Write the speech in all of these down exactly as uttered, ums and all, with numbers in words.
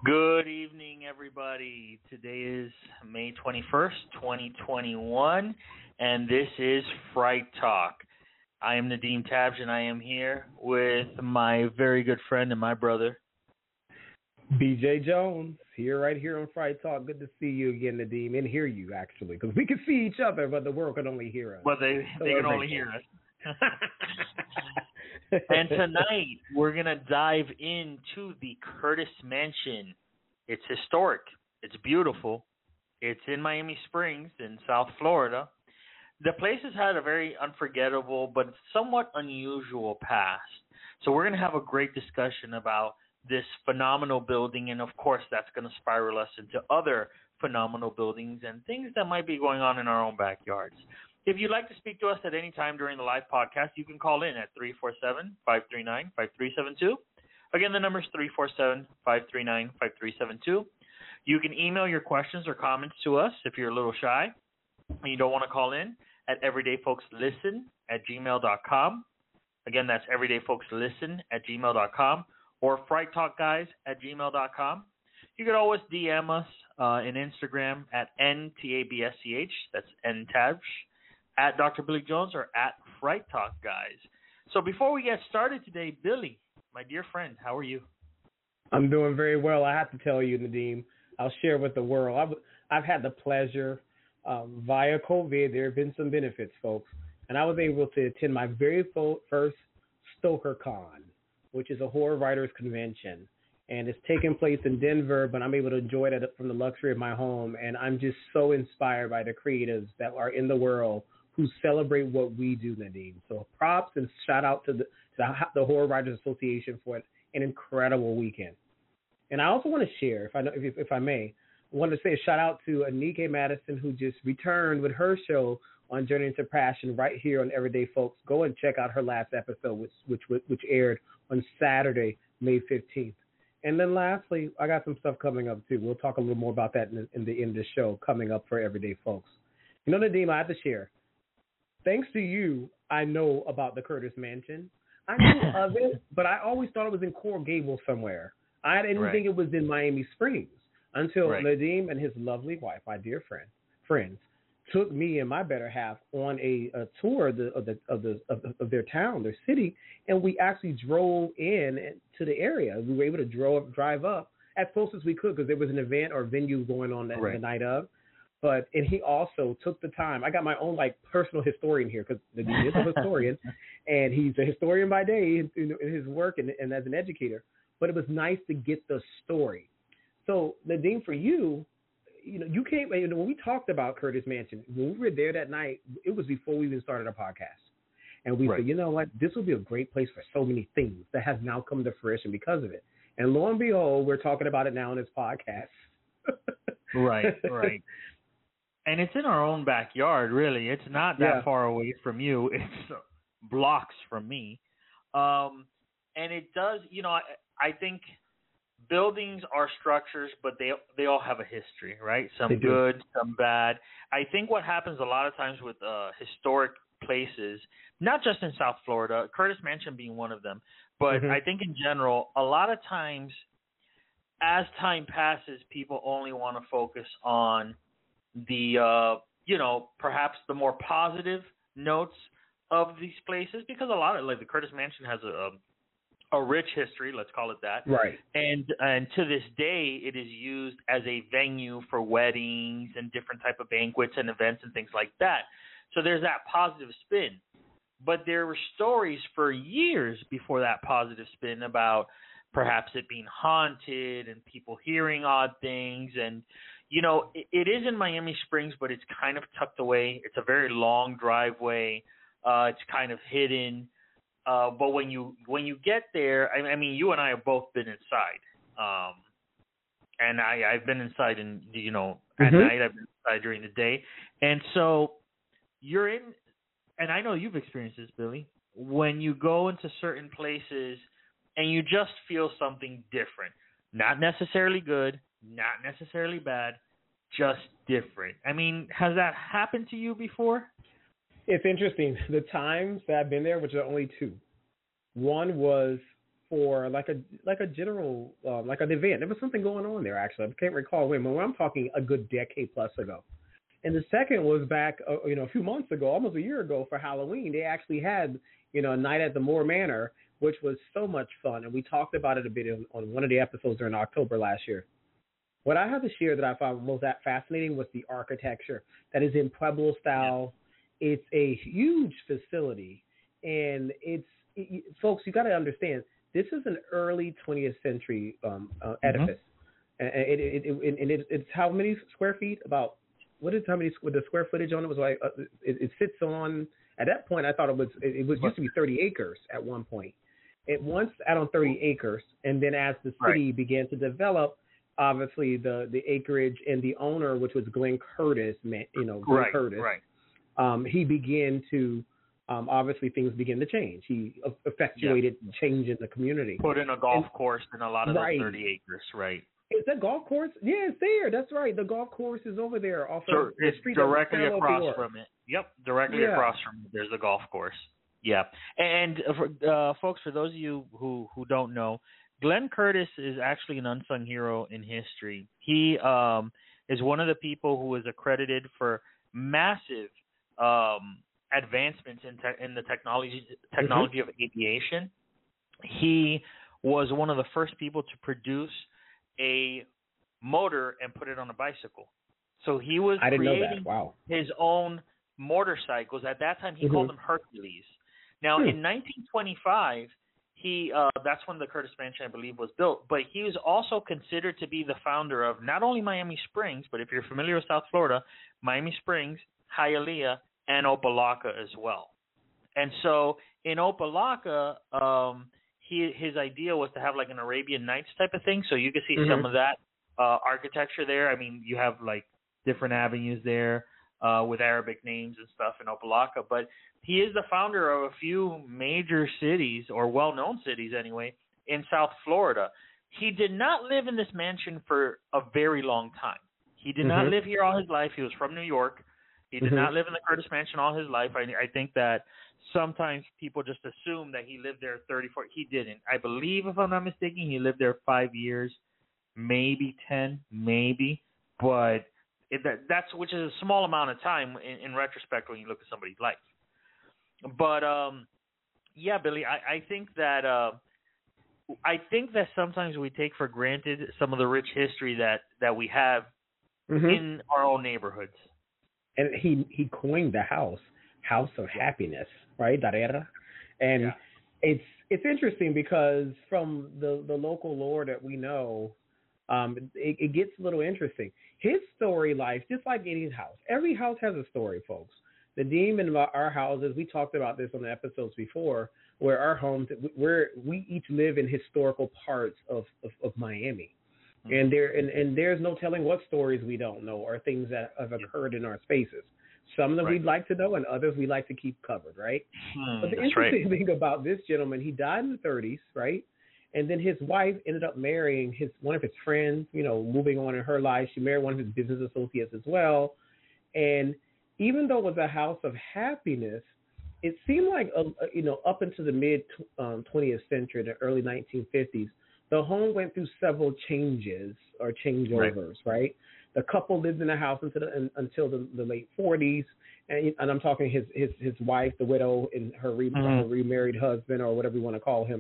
Good evening, everybody. Today is May twenty-first, twenty twenty-one, and this is Fright Talk. I am Nadeem Tabj, and I am here with my very good friend and my brother, B J Jones, here, right here on Fright Talk. Good to see you again, Nadeem, and hear you, actually, because we can see each other, but the world can only hear us. But they, so they can only hear us. And tonight, we're going to dive into the Curtis Mansion. It's historic. It's beautiful. It's in Miami Springs in South Florida. The place has had a very unforgettable but somewhat unusual past. So we're going to have a great discussion about this phenomenal building, and of course that's going to spiral us into other phenomenal buildings and things that might be going on in our own backyards. If you'd like to speak to us at any time during the live podcast, you can call in at three four seven, five three nine, five three seven two. Again, the number is three four seven, five three nine, five three seven two. You can email your questions or comments to us if you're a little shy and you don't want to call in at everydayfolkslisten at gmail dot com. Again, that's everydayfolkslisten at gmail dot com or frighttalkguys at gmail dot com. You can always D M us uh, in Instagram at N T A B S C H, that's N T A B S C H, at Doctor Billy Jones, or at Fright Talk Guys. So before we get started today, Billy, my dear friend, how are you? I'm doing very well. I have to tell you, Nadeem, I'll share with the world. I've, I've had the pleasure um, via COVID. There have been some benefits, folks, and I was able to attend my very fo- first StokerCon, which is a horror writers convention, and it's taking place in Denver, but I'm able to enjoy it from the luxury of my home, and I'm just so inspired by the creatives that are in the world who celebrate what we do, Nadeem. So props and shout out to the, to the, the Horror Writers Association for an incredible weekend. And I also want to share, if I know, if, if I may, I want to say a shout out to Anike Madison, who just returned with her show on Journey into Passion right here on Everyday Folks. Go and check out her last episode, which which which aired on Saturday, May fifteenth. And then lastly, I got some stuff coming up too. We'll talk a little more about that in the, in the end of the show coming up for Everyday Folks. You know, Nadeem, I have to share. Thanks to you, I know about the Curtis Mansion. I knew of it, but I always thought it was in Coral Gables somewhere. I didn't right. think it was in Miami Springs until right. Nadeem and his lovely wife, my dear friend, friends, took me and my better half on a, a tour of the of the of the of, of their town, their city, and we actually drove in to the area. We were able to drive drive up as close as we could because there was an event or venue going on that, right. the night of. But and he also took the time. I got my own like personal historian here because Nadeem is a historian, and he's a historian by day in, in his work and, and as an educator. But it was nice to get the story. So Nadeem, for you, you know, you came you know, when we talked about Curtis Mansion, when we were there that night, it was before we even started our podcast, and we right. said, you know what, this will be a great place for so many things that has now come to fruition because of it. And lo and behold, we're talking about it now in this podcast. right, right. And it's in our own backyard, really. It's not that yeah. far away from you. It's blocks from me. Um, and it does, you know, I, I think buildings are structures, but they they all have a history, right? Some good, some bad. I think what happens a lot of times with uh, historic places, not just in South Florida, Curtis Mansion being one of them, but mm-hmm. I think in general, a lot of times as time passes, people only want to focus on the, uh, you know, perhaps the more positive notes of these places, because a lot of, like the Curtis Mansion has a, a rich history, let's call it that. Right. And and to this day, it is used as a venue for weddings and different type of banquets and events and things like that. So there's that positive spin. But there were stories for years before that positive spin about perhaps it being haunted and people hearing odd things. And, you know, it, it is in Miami Springs, but it's kind of tucked away. It's a very long driveway. Uh, it's kind of hidden. Uh, but when you when you get there, I, I mean, you and I have both been inside. Um, and I, I've been inside, in, you know, at mm-hmm. night. I've been inside during the day. And so you're in, and I know you've experienced this, Billy, when you go into certain places and you just feel something different. Not necessarily good, not necessarily bad, just different. I mean, has that happened to you before? It's interesting. The times that I've been there, which are only two. One was for like a like a general um, like an event. There was something going on there actually. I can't recall when, but I'm talking a good decade plus ago. And the second was back, uh, you know, a few months ago, almost a year ago for Halloween. They actually had, you know, a night at the Moore Manor, which was so much fun. And we talked about it a bit in, on one of the episodes during October last year. What I have to share that I found most fascinating was the architecture that is in Pueblo style. Yeah. It's a huge facility. And it's, it, folks, you got to understand, this is an early twentieth century um, uh, edifice. Mm-hmm. And it, it, it, it, it, it's how many square feet? About What is how many with the square footage on it was like? Uh, it, it sits on. At that point, I thought it was it, it was used to be thirty acres at one point. It once out on thirty acres, and then as the city right. began to develop, obviously the, the acreage and the owner, which was Glenn Curtis, you know, Glenn right, Curtis, right. Um, he began to um, obviously things began to change. He effectuated yep. change in the community. Put in a golf and, course in a lot of right. those thirty acres, right? Is that golf course? Yeah, it's there. That's right. The golf course is over there off so of the it's street. Directly across from it. Yep, directly yeah. across from it. There's a golf course. Yeah. And for, uh, folks, for those of you who, who don't know, Glenn Curtis is actually an unsung hero in history. He um, is one of the people who is accredited for massive um, advancements in, te- in the technology technology mm-hmm. of aviation. He was one of the first people to produce a motor and put it on a bicycle. So he was I didn't creating know that. Wow. his own motorcycles. At that time, he mm-hmm. called them Hercules. Now, hmm. in nineteen twenty-five, he uh, that's when the Curtis Mansion, I believe, was built. But he was also considered to be the founder of not only Miami Springs, but if you're familiar with South Florida, Miami Springs, Hialeah, and Opa-locka as well. And so in Opa-locka, um, He, his idea was to have like an Arabian Nights type of thing, so you can see mm-hmm. some of that uh, architecture there. I mean, you have like different avenues there uh, with Arabic names and stuff in Opa-locka, but he is the founder of a few major cities, or well-known cities anyway, in South Florida. He did not live in this mansion for a very long time. He did mm-hmm. not live here all his life. He was from New York. He did mm-hmm. not live in the Curtis Mansion all his life. I, I think that sometimes people just assume that he lived there thirty, forty. He didn't. I believe, if I'm not mistaken, he lived there five years, maybe ten, maybe. But it, that, that's which is a small amount of time in, in retrospect when you look at somebody's life. But um, yeah, Billy, I, I think that uh, I think that sometimes we take for granted some of the rich history that, that we have mm-hmm. in our own neighborhoods. And he, he coined the house, House of Happiness, right, Darrera? And yeah. it's it's interesting because from the, the local lore that we know, um, it, it gets a little interesting. His story life, just like any house, every house has a story, folks. The demon of our houses, we talked about this on the episodes before, where our homes, where we each live in historical parts of, of, of Miami. And there and, and there's no telling what stories we don't know or things that have occurred in our spaces. Some of them right. we'd like to know, and others we like to keep covered, right? Hmm, but the interesting right. thing about this gentleman, he died in the thirties, right? And then his wife ended up marrying his one of his friends, you know, moving on in her life. She married one of his business associates as well. And even though it was a house of happiness, it seemed like, a, a, you know, up into the mid um, twentieth century, the early nineteen fifties, the home went through several changes or changeovers, right? right? The couple lived in the house until the, until the, the late forties, and, and I'm talking his, his his wife, the widow, and her, re, mm-hmm. her remarried husband, or whatever you want to call him.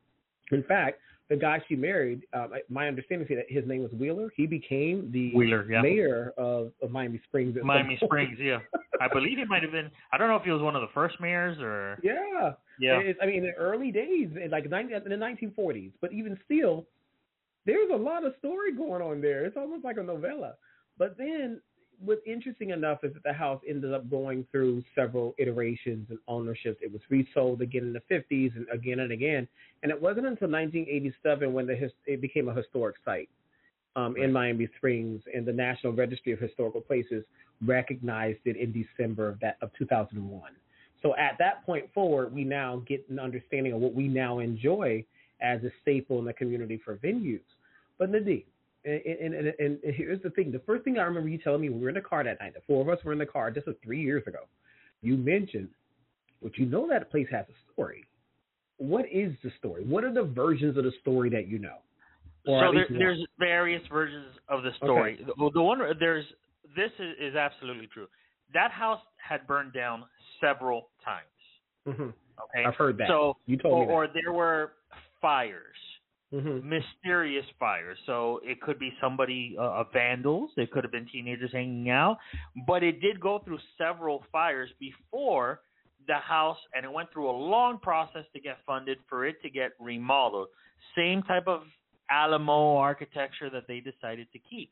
In fact, the guy she married, uh, my understanding is that his name was Wheeler. He became the Wheeler, yeah. mayor of, of Miami Springs. Miami Springs, yeah. I believe he might have been. I don't know if he was one of the first mayors or. Yeah, yeah. It's, I mean, in the early days, like in the nineteen forties, but even still, there's a lot of story going on there. It's almost like a novella. But then, what's interesting enough is that the house ended up going through several iterations and ownerships. It was resold again in the fifties and again and again. And it wasn't until nineteen eighty-seven when the his, it became a historic site um, right. in Miami Springs, and the National Registry of Historical Places recognized it in December of that of two thousand one. So at that point forward, we now get an understanding of what we now enjoy as a staple in the community for venues. But Nadim, and, and, and, and here's the thing. The first thing I remember you telling me, we were in the car that night. The four of us were in the car. This was three years ago. You mentioned, but you know that place has a story. what is the story? What are the versions of the story that you know? Or so at there, least one? there's various versions of the story. Okay. The, the one there's this is, is absolutely true. That house had burned down several times. Mm-hmm. Okay, I've heard that. So you told or, me that. or there were fires. Mm-hmm. Mysterious fires. So it could be somebody, uh, vandals. It could have been teenagers hanging out. But it did go through several fires before the house, and it went through a long process to get funded for it to get remodeled. Same type of Alamo architecture that they decided to keep.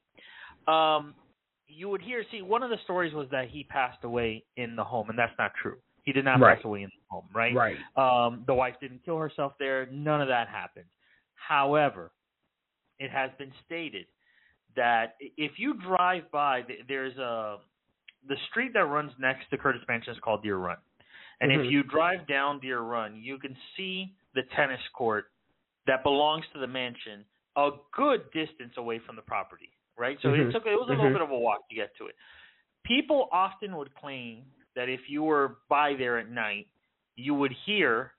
Um, you would hear, see, one of the stories was that he passed away in the home, and that's not true. He did not Right. pass away in the home, right? Right. Um, the wife didn't kill herself there. None of that happened. However, it has been stated that if you drive by, there's a the street that runs next to Curtis Mansion is called Deer Run, and mm-hmm. if you drive down Deer Run, you can see the tennis court that belongs to the mansion a good distance away from the property, right? So mm-hmm. it took it was a mm-hmm. little bit of a walk to get to it. People often would claim that if you were by there at night, you would hear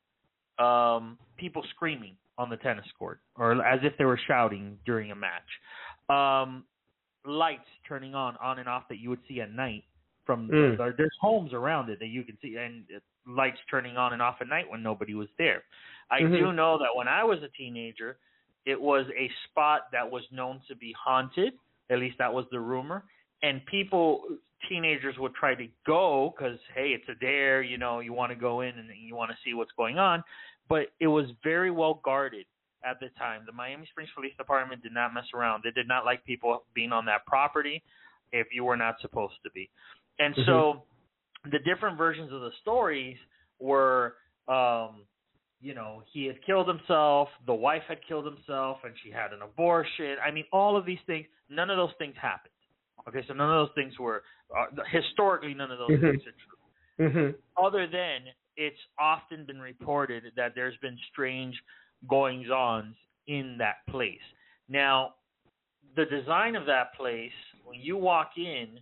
um, people screaming on the tennis court, or as if they were shouting during a match. Um, lights turning on, on and off that you would see at night from mm. the, there's homes around it that you can see, and lights turning on and off at night when nobody was there. I mm-hmm. do know that when I was a teenager, it was a spot that was known to be haunted. At least that was the rumor. And people, teenagers would try to go because, hey, it's a dare, you know, you want to go in and you want to see what's going on. But it was very well guarded at the time. The Miami Springs Police Department did not mess around. They did not like people being on that property if you were not supposed to be. And mm-hmm. so the different versions of the stories were, um, you know, he had killed himself, the wife had killed himself, and she had an abortion. I mean, all of these things, none of those things happened. Okay, so none of those things were, uh, historically, none of those mm-hmm. things are true. Mm-hmm. Other than it's often been reported that there's been strange goings-ons in that place. Now, the design of that place, when you walk in,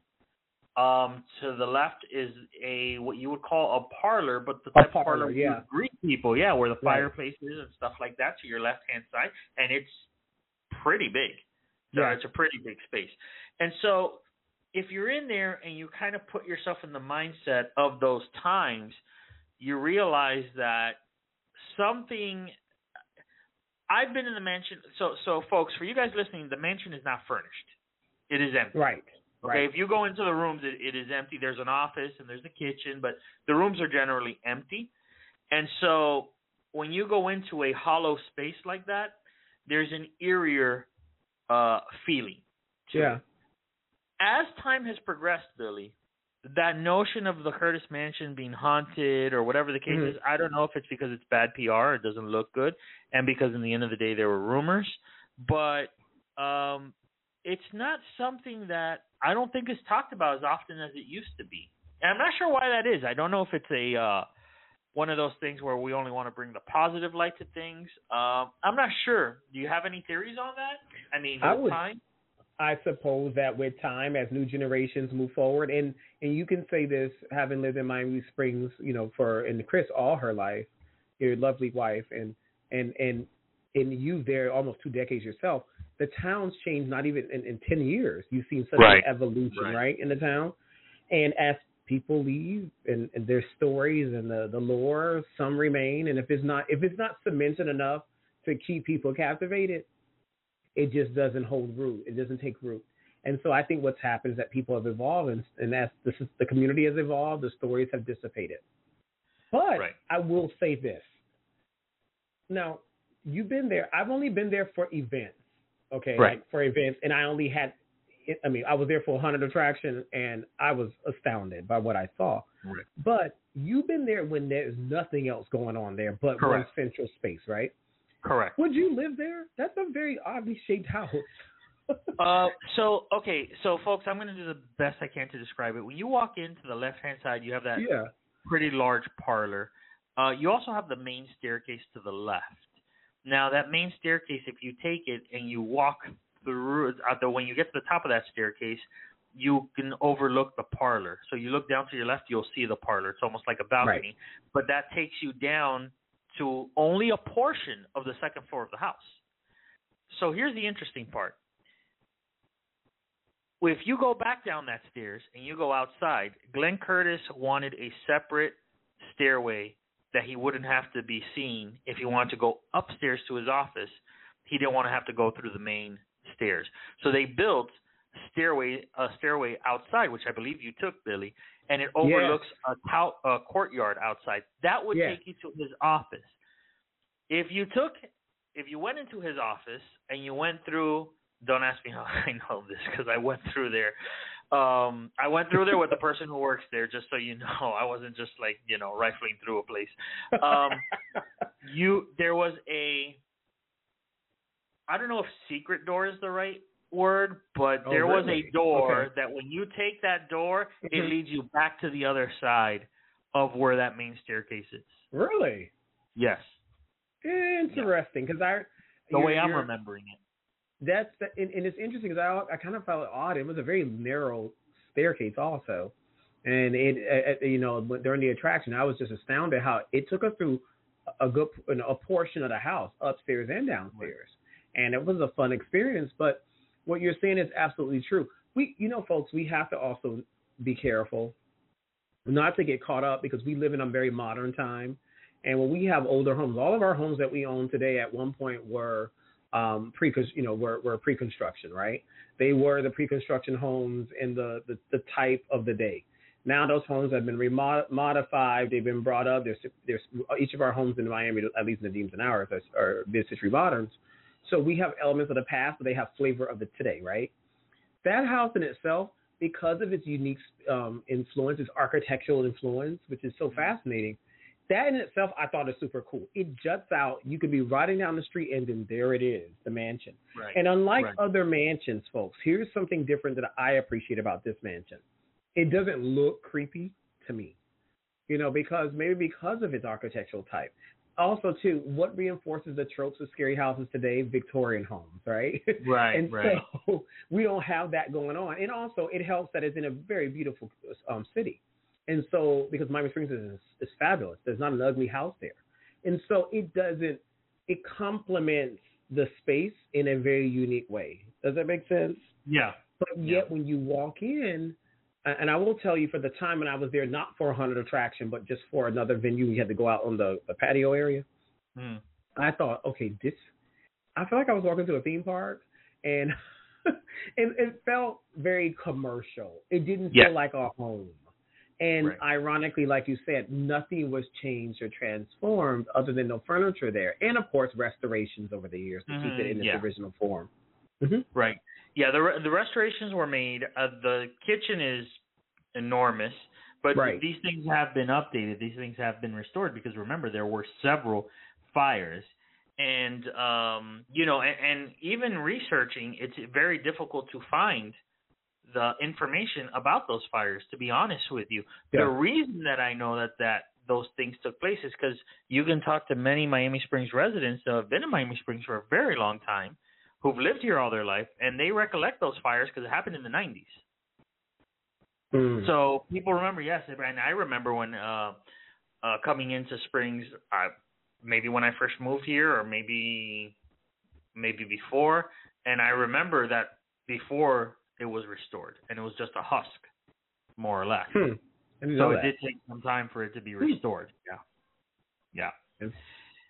um, to the left is a what you would call a parlor, but the type a parlor, of parlor yeah. you greet people, yeah, where the right. fireplace is and stuff like that to your left-hand side, and it's pretty big. So yeah. it's a pretty big space. And so if you're in there and you kind of put yourself in the mindset of those times, you realize that something – I've been in the mansion. So, so, folks, for you guys listening, the mansion is not furnished. It is empty. Right. Okay, right. if you go into the rooms, it, it is empty. There's an office and there's a kitchen, but the rooms are generally empty. And so when you go into a hollow space like that, there's an eerier uh, feeling to yeah. it. As time has progressed, Billy, that notion of the Curtis Mansion being haunted or whatever the case mm-hmm. is, I don't know if it's because it's bad P R, it doesn't look good, and because in the end of the day there were rumors, but um, it's not something that I don't think is talked about as often as it used to be. And I'm not sure why that is. I don't know if it's a uh, one of those things where we only want to bring the positive light to things. Um, I'm not sure. Do you have any theories on that? I mean, with I would, time? I suppose that with time, as new generations move forward, and, and you can say this, having lived in Miami Springs, you know, for and Chris all her life, your lovely wife, and and and and you there almost two decades yourself. The town's changed not even in, in ten years. You've seen such right. an evolution, right. right, in the town. And as people leave and, and their stories and the, the lore, some remain. And if it's not if it's not cemented enough to keep people captivated, it just doesn't hold root. It doesn't take root. And so I think what's happened is that people have evolved, and, and as this is, the community has evolved, the stories have dissipated. But right. I will say this. Now, you've been there. I've only been there for events, okay, right. like for events, and I only had, I mean, I was there for a haunted attraction, and I was astounded by what I saw. Right. But you've been there when there's nothing else going on there but Correct. one central space, right? Correct. Would you live there? That's a very oddly shaped house. uh, so, okay, so, folks, I'm going to do the best I can to describe it. When you walk into the left-hand side, you have that yeah. pretty large parlor. Uh, you also have the main staircase to the left. Now, that main staircase, if you take it and you walk through, uh, the, when you get to the top of that staircase, you can overlook the parlor. So you look down to your left, you'll see the parlor. It's almost like a balcony. Right. But that takes you down to only a portion of the second floor of the house. So here's the interesting part. If you go back down that stairs and you go outside, Glenn Curtis wanted a separate stairway that he wouldn't have to be seen if he wanted to go upstairs to his office. He didn't want to have to go through the main stairs. So they built stairway a stairway outside, which I believe you took, Billy, and it overlooks yes. a, tout, a courtyard outside. That would yes. take you to his office. If you took, if you went into his office and you went through, don't ask me how I know this because I went through there. Um, I went through there with the person who works there, just so you know. I wasn't just like, you know, rifling through a place. Um, you, there was a, I don't know if secret door is the right word, but oh, there really? was a door okay. that when you take that door, mm-hmm. it leads you back to the other side of where that main staircase is. Really? Yes. Interesting, because I the way I'm remembering it. That's the, and, and it's interesting because I I kind of felt odd. It was a very narrow staircase also, and it, it you know during the attraction I was just astounded how it took us through a good a portion of the house, upstairs and downstairs, right. and it was a fun experience. But what you're saying is absolutely true. We you know folks, we have to also be careful not to get caught up because we live in a very modern time. And when we have older homes, all of our homes that we own today at one point were um, pre, you know, were, were pre-construction, right? They were the pre-construction homes in the, the, the type of the day. Now those homes have been remodified. They've been brought up. There's, there's each of our homes in Miami, at least Nadeem's and ours, are, are mid-century moderns. So we have elements of the past, but they have flavor of the today, right? That house in itself, because of its unique um, influence, its architectural influence, which is so fascinating, that in itself, I thought is super cool. It juts out. You could be riding down the street, and then there it is, the mansion. Right. And unlike right. other mansions, folks, here's something different that I appreciate about this mansion. It doesn't look creepy to me, you know, because maybe because of its architectural type. Also, too, what reinforces the tropes of scary houses today? Victorian homes, right? Right, and right. so we don't have that going on. And also, it helps that it's in a very beautiful um, city. And so, because Miami Springs is, is fabulous, there's not an ugly house there. And so it doesn't, it complements the space in a very unique way. Does that make sense? Yeah. But yeah. yet when you walk in, and I will tell you for the time when I was there, not for a haunted attraction, but just for another venue, we had to go out on the, the patio area. Mm. I thought, okay, this, I felt like I was walking to a theme park, and it, it felt very commercial. It didn't yeah. feel like a home. And right. ironically, like you said, nothing was changed or transformed other than no furniture there. And, of course, restorations over the years to mm-hmm. keep it in its yeah. original form. Mm-hmm. Right. Yeah, the the restorations were made. Uh, the kitchen is enormous, but right. these things have been updated. These things have been restored because, remember, there were several fires. And, um, you know, and, and even researching, it's very difficult to find the information about those fires, to be honest with you. Yeah. The reason that I know that, that those things took place is because you can talk to many Miami Springs residents that have been in Miami Springs for a very long time, who've lived here all their life, and they recollect those fires because it happened in the nineties. Mm. So people remember, yes, and I remember when uh, uh, coming into Springs, uh, maybe when I first moved here or maybe maybe before, and I remember that before it was restored, and it was just a husk, more or less. Hmm. So it that. did take some time for it to be restored. Hmm. Yeah. Yeah. And,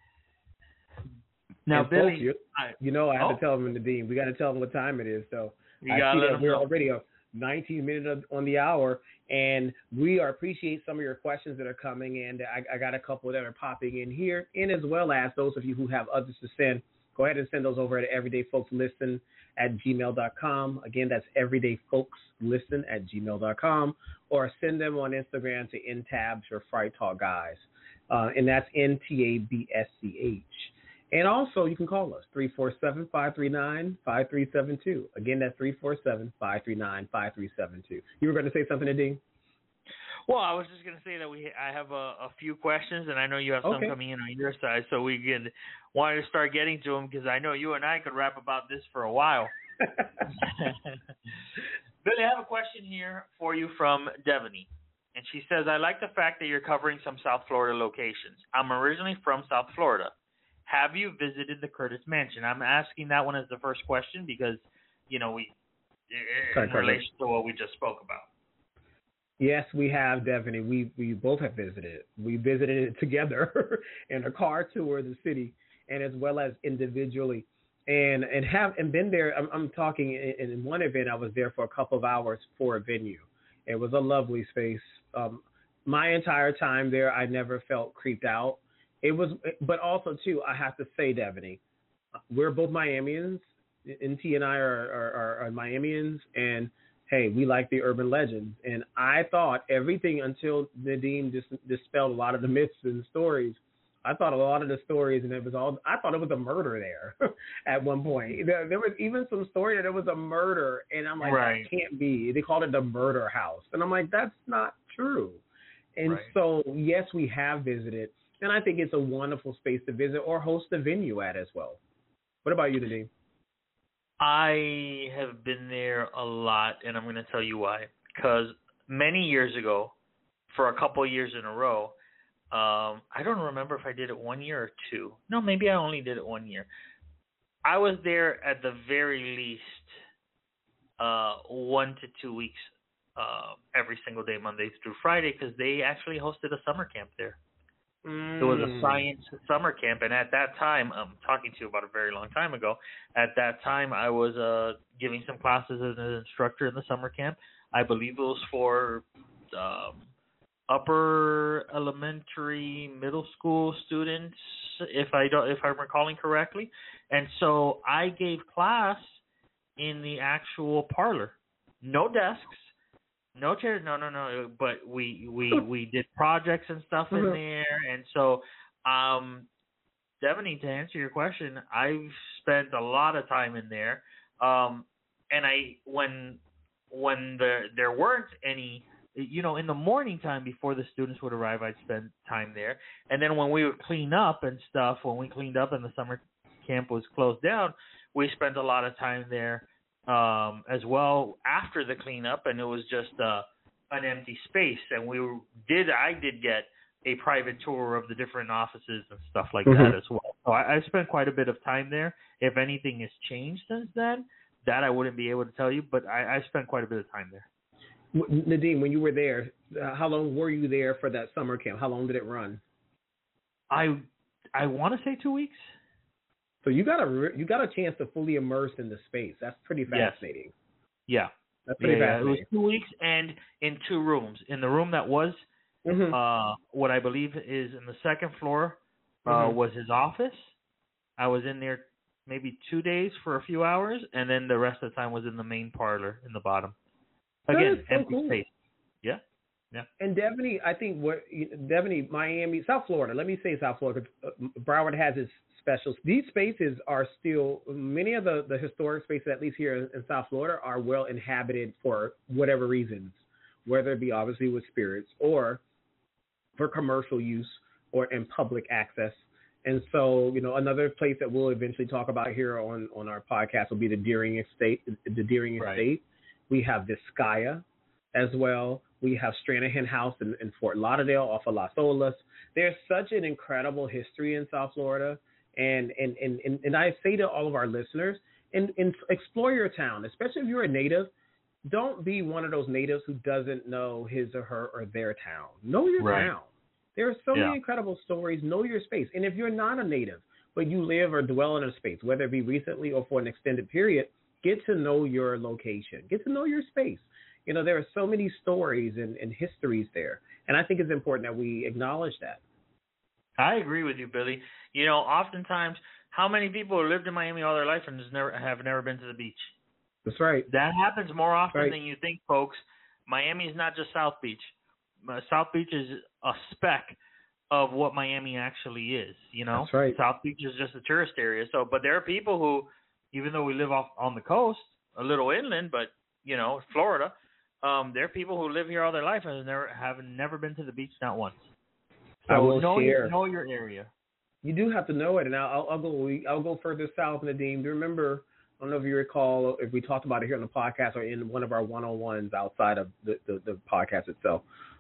now, and Billy, folks, you, I, you know I have oh. to tell them, Nadeem, we got to tell them what time it is. So you I gotta see let that we're know. already a nineteen minutes on the hour, and we are appreciate some of your questions that are coming in. I, I got a couple that are popping in here, and as well as those of you who have others to send. Go ahead and send those over at everydayfolkslisten at gmail dot com. Again, that's everydayfolkslisten at gmail dot com. Or send them on Instagram to ntabs or Fright Talk Guys. Uh, and that's N T A B S C H. And also, you can call us, three four seven, five three nine, five three seven two. Again, that's three four seven, five three nine, five three seven two. You were going to say something, Nadine? Well, I was just going to say that we I have a, a few questions, and I know you have some okay. coming in on your side, so we can wanted to start getting to them because I know you and I could rap about this for a while. Billy, I have a question here for you from Devaney. And she says, I like the fact that you're covering some South Florida locations. I'm originally from South Florida. Have you visited the Curtis Mansion? I'm asking that one as the first question because, you know, we in Sorry, relation to what we just spoke about. Yes, we have, Devaney. We we both have visited. We visited it together in a car tour of the city, and as well as individually, and and have and been there. I'm, I'm talking in, in one event. I was there for a couple of hours for a venue. It was a lovely space. Um, my entire time there, I never felt creeped out. It was, but also too, I have to say, Devaney, we're both Miamians. N T and I are are, are, are Miamians, and hey, we like the urban legends. And I thought everything until Nadim dis- dispelled a lot of the myths and stories. I thought a lot of the stories, and it was all, I thought it was a murder there at one point. There, there was even some story that it was a murder, and I'm like, right. That can't be. They called it the murder house. And I'm like, that's not true. And right. so, yes, we have visited, and I think it's a wonderful space to visit or host a venue at as well. What about you, Nadim? I have been there a lot, and I'm going to tell you why. Because many years ago, for a couple of years in a row, um, I don't remember if I did it one year or two. No, maybe I only did it one year. I was there at the very least uh, one to two weeks uh, every single day, Monday through Friday, because they actually hosted a summer camp there. Mm. It was a science summer camp, and at that time, I'm talking to you about a very long time ago, at that time I was uh, giving some classes as an instructor in the summer camp. I believe it was for um, upper elementary, middle school students, if I don't, if I'm recalling correctly. And so I gave class in the actual parlor. No desks. No chairs, no, no, no. But we we we did projects and stuff in there, and so, um, Devaney, to answer your question, I've spent a lot of time in there. Um, and I when when there there weren't any, you know, in the morning time before the students would arrive, I'd spend time there, and then when we would clean up and stuff, when we cleaned up and the summer camp was closed down, we spent a lot of time there. Um, as well after the cleanup, and it was just uh, an empty space. And we were, did I did get a private tour of the different offices and stuff like mm-hmm. that as well. So I, I spent quite a bit of time there. If anything has changed since then, that I wouldn't be able to tell you, but I, I spent quite a bit of time there. Nadim, when you were there, uh, how long were you there for that summer camp? How long did it run? I I want to say two weeks. So you got a you got a chance to fully immerse in the space. That's pretty fascinating. Yes. Yeah, that's pretty yeah, fascinating. Yeah. It was two weeks and in two rooms. In the room that was mm-hmm. uh, what I believe is in the second floor uh, mm-hmm. was his office. I was in there maybe two days for a few hours, and then the rest of the time was in the main parlor in the bottom. Again, so empty cool. space. Yeah. Yeah. And Devaney, I think what Devaney, Miami, South Florida. Let me say South Florida. Broward has its specials. These spaces are still, many of the, the historic spaces, at least here in South Florida, are well inhabited for whatever reasons, whether it be obviously with spirits or for commercial use or in public access. And so, you know, another place that we'll eventually talk about here on, on our podcast will be the Deering Estate. The Deering right. Estate. We have Vizcaya as well. We have Stranahan House in, in Fort Lauderdale off of Las Olas. There's such an incredible history in South Florida. And and, and, and and I say to all of our listeners, and, and explore your town, especially if you're a native. Don't be one of those natives who doesn't know his or her or their town. Know your right. town. There are so yeah. many incredible stories. Know your space. And if you're not a native, but you live or dwell in a space, whether it be recently or for an extended period, get to know your location. Get to know your space. You know, there are so many stories and, and histories there. And I think it's important that we acknowledge that. I agree with you, Billy. You know, oftentimes, how many people have lived in Miami all their life and just never have never been to the beach? That's right. That happens more often right. than you think, folks. Miami is not just South Beach. South Beach is a speck of what Miami actually is. You know, that's right. South Beach is just a tourist area. So, but there are people who, even though we live off on the coast, a little inland, but you know, Florida, um, there are people who live here all their life and have never have never been to the beach, not once. So I will know share. Your, know your area. You do have to know it, and I'll, I'll go. I'll go further south, Nadim. Do you remember? I don't know if you recall if we talked about it here on the podcast or in one of our one-on-ones outside of the, the, the podcast itself.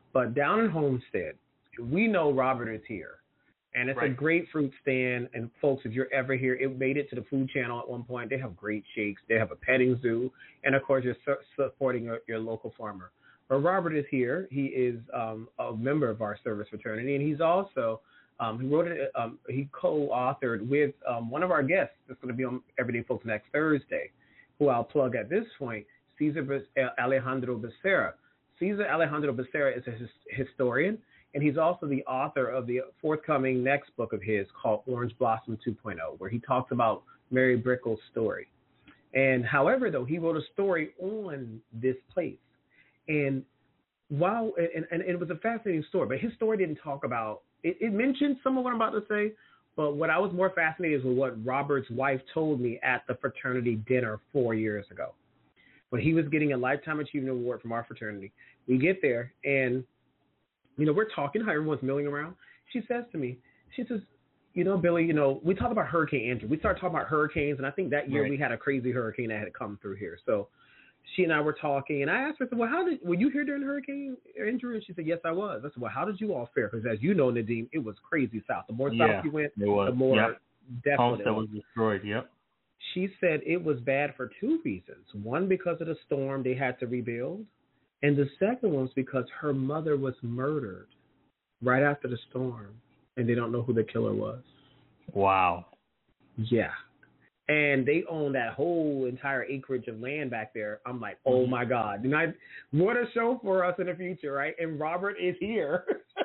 But down in Homestead, we know Robert is here. And it's right. a great fruit stand. And, folks, if you're ever here, it made it to the Food Channel at one point. They have great shakes. They have a petting zoo. And, of course, you're su- supporting your, your local farmer. But Robert is here. He is um, a member of our service fraternity. And he's also, um, he wrote it, um, he co-authored with um, one of our guests that's going to be on Everyday Folks next Thursday, who I'll plug at this point, Cesar Alejandro Becerra. Cesar Alejandro Becerra is a his- historian. And he's also the author of the forthcoming next book of his called Orange Blossom two point oh, where he talks about Mary Brickell's story. And however, though, he wrote a story on this place. And while and, and it was a fascinating story, but his story didn't talk about it, it mentioned some of what I'm about to say. But what I was more fascinated is with what Robert's wife told me at the fraternity dinner four years ago, when he was getting a Lifetime Achievement Award from our fraternity. We get there and, you know, we're talking how everyone's milling around. She says to me, she says, you know, Billy, you know, we talk about Hurricane Andrew. We started talking about hurricanes, and I think that year right. we had a crazy hurricane that had come through here. So she and I were talking, and I asked her, I said, well, how did, were you here during Hurricane Andrew? And she said, yes, I was. I said, well, how did you all fare? Because as you know, Nadim, it was crazy south. The more yeah, south you went, the more yep. definitely that was destroyed, yep. She said it was bad for two reasons. One, because of the storm, they had to rebuild. And the second one was because her mother was murdered right after the storm, and they don't know who the killer was. Wow. Yeah. And they own that whole entire acreage of land back there. I'm like, oh, my God. And I, what a show for us in the future, right? And Robert is here.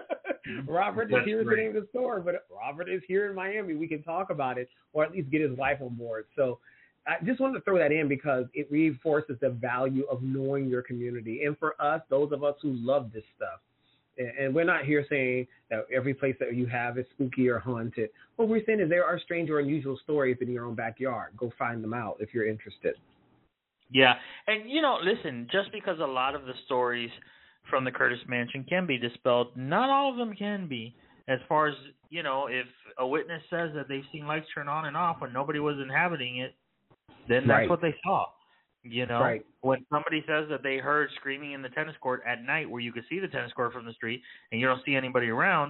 Robert is here is the name of the store, but Robert is here in Miami. We can talk about it or at least get his wife on board. So I just wanted to throw that in because it reinforces the value of knowing your community. And for us, those of us who love this stuff, and we're not here saying that every place that you have is spooky or haunted. What we're saying is there are strange or unusual stories in your own backyard. Go find them out if you're interested. Yeah. And, you know, listen, just because a lot of the stories from the Curtis Mansion can be dispelled, not all of them can be. As far as, you know, if a witness says that they've seen lights turn on and off when nobody was inhabiting it, then that's right. what they saw. You know, right. when somebody says that they heard screaming in the tennis court at night where you could see the tennis court from the street and you don't see anybody around,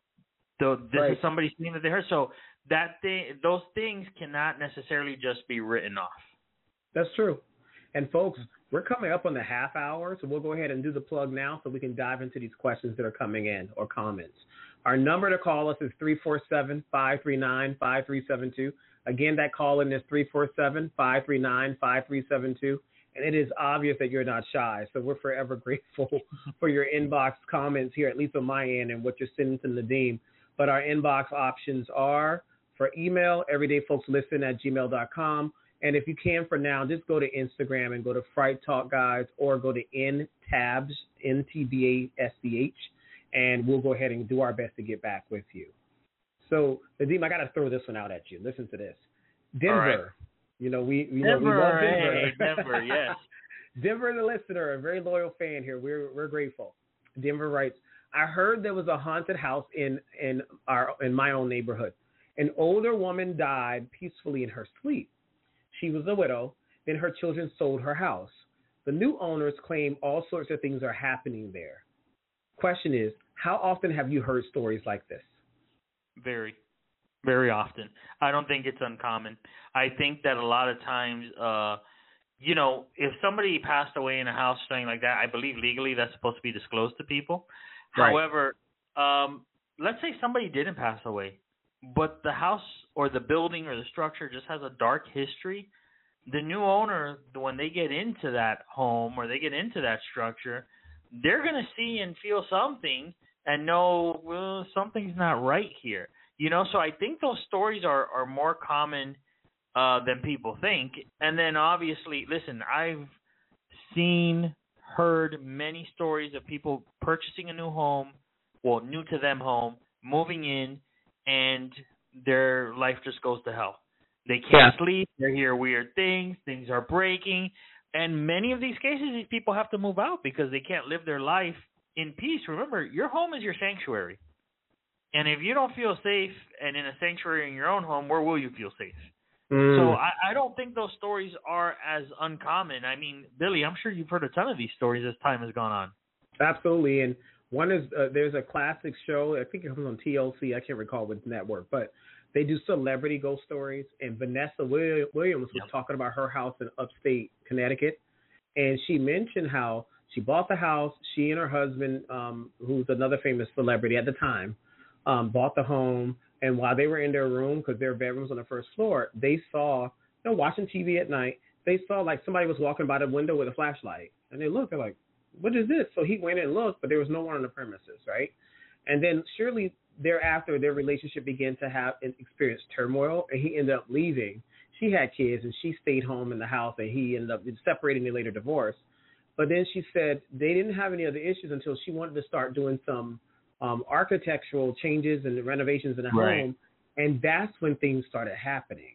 so this right. is somebody seeing that they heard. So that thing, those things cannot necessarily just be written off. That's true. And folks, we're coming up on the half hour, so we'll go ahead and do the plug now so we can dive into these questions that are coming in or comments. Our number to call us is three four seven, five three nine, five three seven two. Again, that call-in is three four seven, five three nine, five three seven two. And it is obvious that you're not shy, so we're forever grateful for your inbox comments here, at least on my end, and what you're sending to Nadim. But our inbox options are for email, everydayfolkslisten at gmail dot com. And if you can for now, just go to Instagram and go to Fright Talk Guys or go to N Tabs, N T B A S C H, and we'll go ahead and do our best to get back with you. So, Nadim, I got to throw this one out at you. Listen to this. Denver. Right. You know, we, we, Denver, know, we love Denver. Hey, Denver, yes. Denver, the listener, a very loyal fan here. We're we're grateful. Denver writes, I heard there was a haunted house in, in, our, in my own neighborhood. An older woman died peacefully in her sleep. She was a widow. Then her children sold her house. The new owners claim all sorts of things are happening there. Question is, how often have you heard stories like this? Very, very often. I don't think it's uncommon. I think that a lot of times, uh, you know, if somebody passed away in a house, something like that, I believe legally that's supposed to be disclosed to people. Right. However, um, let's say somebody didn't pass away, but the house or the building or the structure just has a dark history. The new owner, when they get into that home or they get into that structure, they're going to see and feel something and know, well, something's not right here. You know, so I think those stories are, are more common uh, than people think. And then obviously, listen, I've seen, heard many stories of people purchasing a new home, well, new to them home, moving in, and their life just goes to hell. They can't yeah. sleep. They hear weird things. Things are breaking. And many of these cases, these people have to move out because they can't live their life in peace. Remember, your home is your sanctuary. And if you don't feel safe and in a sanctuary in your own home, where will you feel safe? Mm. So I, I don't think those stories are as uncommon. I mean, Billy, I'm sure you've heard a ton of these stories as time has gone on. Absolutely. And One is uh, there's a classic show. I think it comes on T L C. I can't recall which network, but they do celebrity ghost stories. And Vanessa Williams was yep. talking about her house in upstate Connecticut, and she mentioned how she bought the house. She and her husband, um, who's another famous celebrity at the time, um, bought the home. And while they were in their room, because their bedroom's on the first floor, they saw, you know, watching T V at night, they saw like somebody was walking by the window with a flashlight. And they looked, they're like, what is this? So he went and looked, but there was no one on the premises, right? And then surely thereafter, their relationship began to have and experience turmoil, and he ended up leaving. She had kids, and she stayed home in the house, and he ended up separating. They later divorced. But then she said they didn't have any other issues until she wanted to start doing some um, architectural changes and renovations in the right. home, and that's when things started happening,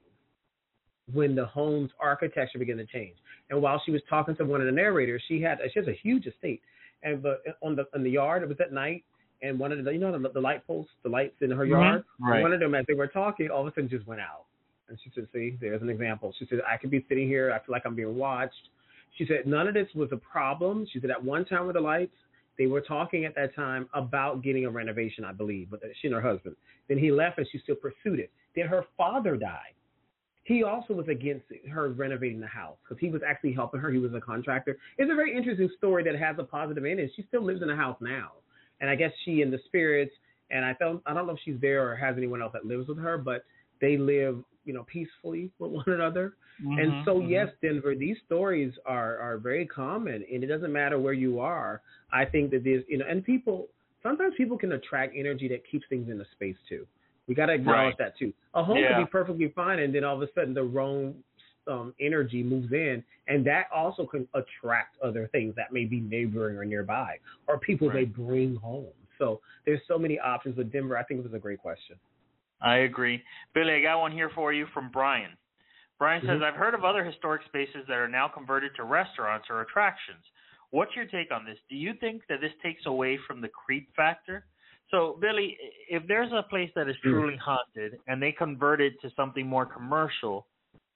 when the home's architecture began to change. And while she was talking to one of the narrators, she had she has a huge estate, and but on the in the yard, it was at night, and one of the you know the, the light posts, the lights in her yard, right. one of them as they were talking, all of a sudden just went out. And she said, "See, there's an example." She said, "I could be sitting here, I feel like I'm being watched." She said, "None of this was a problem." She said, "At one time with the lights, they were talking at that time about getting a renovation, I believe, but she and her husband. Then he left, and she still pursued it. Then her father died. He also was against her renovating the house because he was actually helping her. He was a contractor. It's a very interesting story that has a positive ending. She still lives in the house now. And I guess she and the spirits, and I felt, I don't know if she's there or has anyone else that lives with her, but they live, you know, peacefully with one another. Mm-hmm, and so, mm-hmm. yes, Denver, these stories are, are very common, and it doesn't matter where you are. I think that there's, you know, and people, sometimes people can attract energy that keeps things in the space too. We got to acknowledge right. that, too. A home yeah. can be perfectly fine, and then all of a sudden the wrong um, energy moves in, and that also can attract other things that may be neighboring or nearby, or people right. they bring home. So there's so many options with Denver. I think it was a great question. I agree. Billy, I got one here for you from Brian. Brian says, mm-hmm. I've heard of other historic spaces that are now converted to restaurants or attractions. What's your take on this? Do you think that this takes away from the creep factor? So, Billy, if there's a place that is truly haunted and they convert it to something more commercial,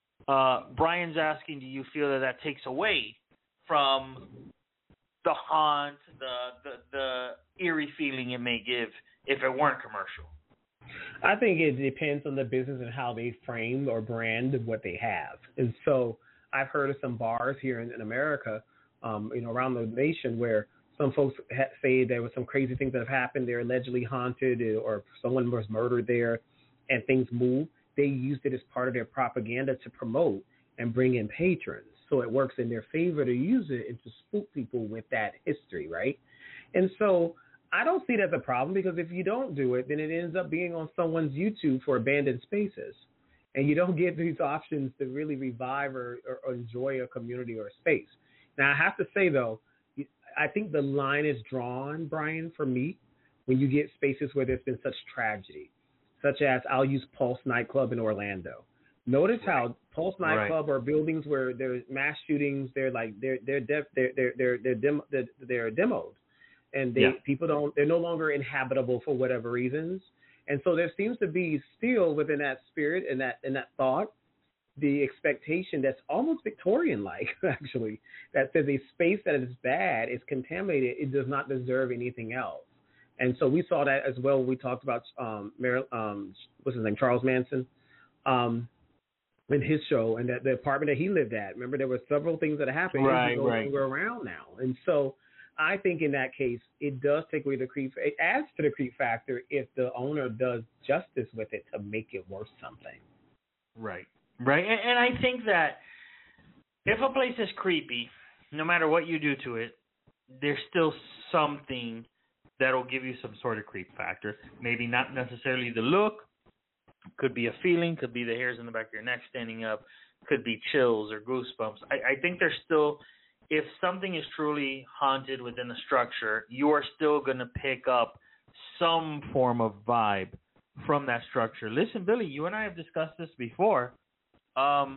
uh, Brian's asking, do you feel that that takes away from the haunt, the, the the eerie feeling it may give if it weren't commercial? I think it depends on the business and how they frame or brand what they have. And so I've heard of some bars here in, in America, um, you know, around the nation where some folks ha- say there were some crazy things that have happened. They're allegedly haunted, or someone was murdered there, and things move. They used it as part of their propaganda to promote and bring in patrons. So it works in their favor to use it and to spook people with that history, right? And so I don't see that as a problem, because if you don't do it, then it ends up being on someone's YouTube for abandoned spaces. And you don't get these options to really revive or, or, or enjoy a community or a space. Now, I have to say, though, I think the line is drawn, Brian, for me, when you get spaces where there's been such tragedy, such as I'll use Pulse nightclub in Orlando. Notice right. how Pulse nightclub right. are buildings where there's mass shootings. They're like they're they're def, they're they're they're they're, dem, they're, they're demoed, and they yeah. people don't they're no longer inhabitable for whatever reasons. And so there seems to be still within that spirit and that and that thought, the expectation that's almost Victorian-like, actually, that says a space that is bad, is contaminated, it does not deserve anything else. And so we saw that as well when we talked about um, Mar- um what's his name, Charles Manson, um, in his show, and that the apartment that he lived at. Remember, there were several things that happened. Right, no right. longer around now. And so I think in that case, it does take away the creep. It adds to the creep factor if the owner does justice with it to make it worth something. Right. Right, and, and I think that if a place is creepy, no matter what you do to it, there's still something that'll give you some sort of creep factor. Maybe not necessarily the look, could be a feeling, could be the hairs in the back of your neck standing up, could be chills or goosebumps. I, I think there's still, if something is truly haunted within the structure, you are still going to pick up some form of vibe from that structure. Listen, Billy, you and I have discussed this before. Um,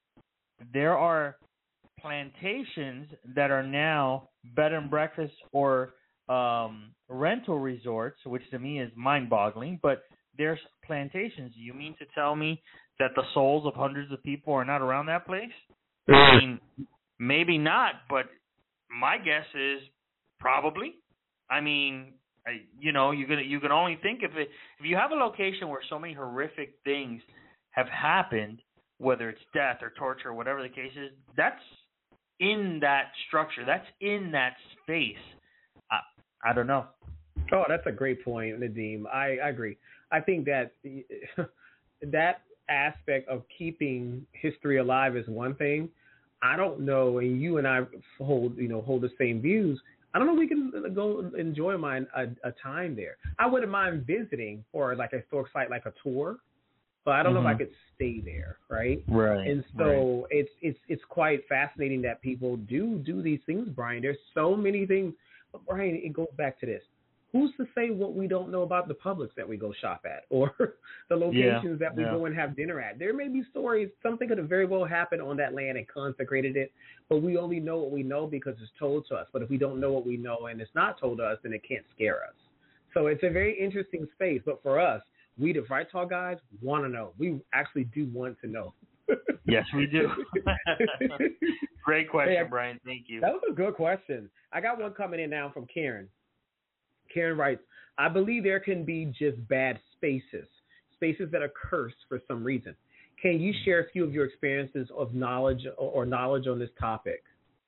there are plantations that are now bed and breakfast or um, rental resorts, which to me is mind-boggling, but there's plantations. You mean to tell me that the souls of hundreds of people are not around that place? I mean, maybe not, but my guess is probably. I mean, I, you know, you can you can only think if it if you have a location where so many horrific things have happened, whether it's death or torture or whatever the case is, that's in that structure. That's in that space. I, I don't know. Oh, that's a great point, Nadeem. I, I agree. I think that that aspect of keeping history alive is one thing. I don't know, and you and I hold you know hold the same views. I don't know. We can go enjoy mine a, a time there. I wouldn't mind visiting for like a historic site, like a tour, but I don't mm-hmm. know if I could stay there, right? Right. And so right. it's it's it's quite fascinating that people do do these things, Brian. There's so many things, but Brian, it goes back to this. Who's to say what we don't know about the Publix that we go shop at, or the locations yeah, that we yeah. go and have dinner at? There may be stories. Something could have very well happened on that land and consecrated it, but we only know what we know because it's told to us. But if we don't know what we know and it's not told to us, then it can't scare us. So it's a very interesting space. But for us, we, the Right Talk guys, want to know. We actually do want to know. Yes, we do. Great question, hey, Brian. Thank you. That was a good question. I got one coming in now from Karen. Karen writes, I believe there can be just bad spaces, spaces that are cursed for some reason. Can you share a few of your experiences of knowledge or, or knowledge on this topic?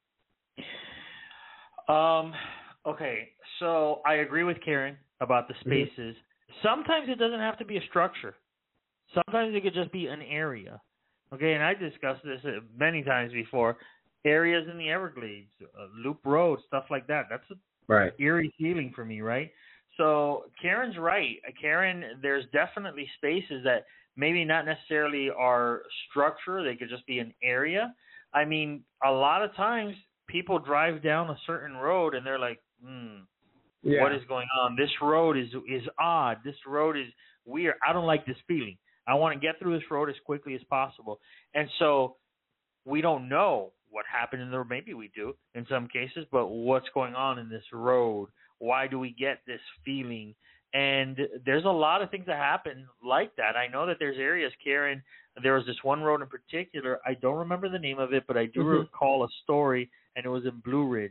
Um. Okay, so I agree with Karen about the spaces. Mm-hmm. Sometimes it doesn't have to be a structure. Sometimes it could just be an area. Okay, and I discussed this many times before. Areas in the Everglades, uh, Loop Road, stuff like that. That's a Right. eerie feeling for me, right? So Karen's right. Karen, there's definitely spaces that maybe not necessarily are structure. They could just be an area. I mean, a lot of times people drive down a certain road and they're like, hmm, yeah. what is going on? This road is is odd. This road is weird. I don't like this feeling. I want to get through this road as quickly as possible. And so we don't know what happened in the road. Maybe we do in some cases, but what's going on in this road? Why do we get this feeling? And there's a lot of things that happen like that. I know that there's areas, Karen, there was this one road in particular. I don't remember the name of it, but I do mm-hmm. recall a story, and it was in Blue Ridge,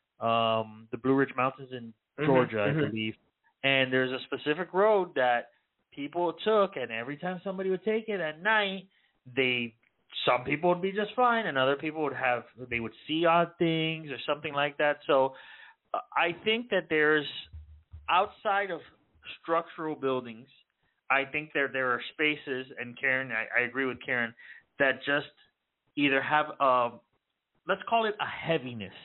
um, the Blue Ridge Mountains in Georgia, mm-hmm. I believe. And there's a specific road that people took, and every time somebody would take it at night, they some people would be just fine, and other people would have they would see odd things or something like that. So uh, I think that there's outside of structural buildings, I think there there are spaces, and Karen, I, I agree with Karen, that just either have a let's call it a heaviness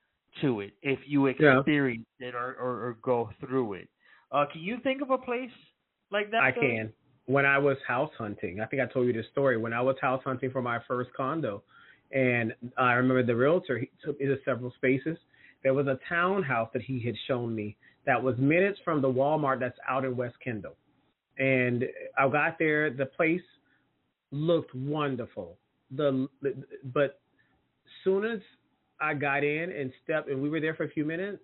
to it if you experience yeah. it or, or, or go through it. Uh, can you think of a place like that? I though? can. When I was house hunting, I think I told you this story. When I was house hunting for my first condo, and I remember the realtor, he took me to several spaces. There was a townhouse that he had shown me that was minutes from the Walmart that's out in West Kendall. And I got there, the place looked wonderful. The but soon as I got in and stepped, and we were there for a few minutes,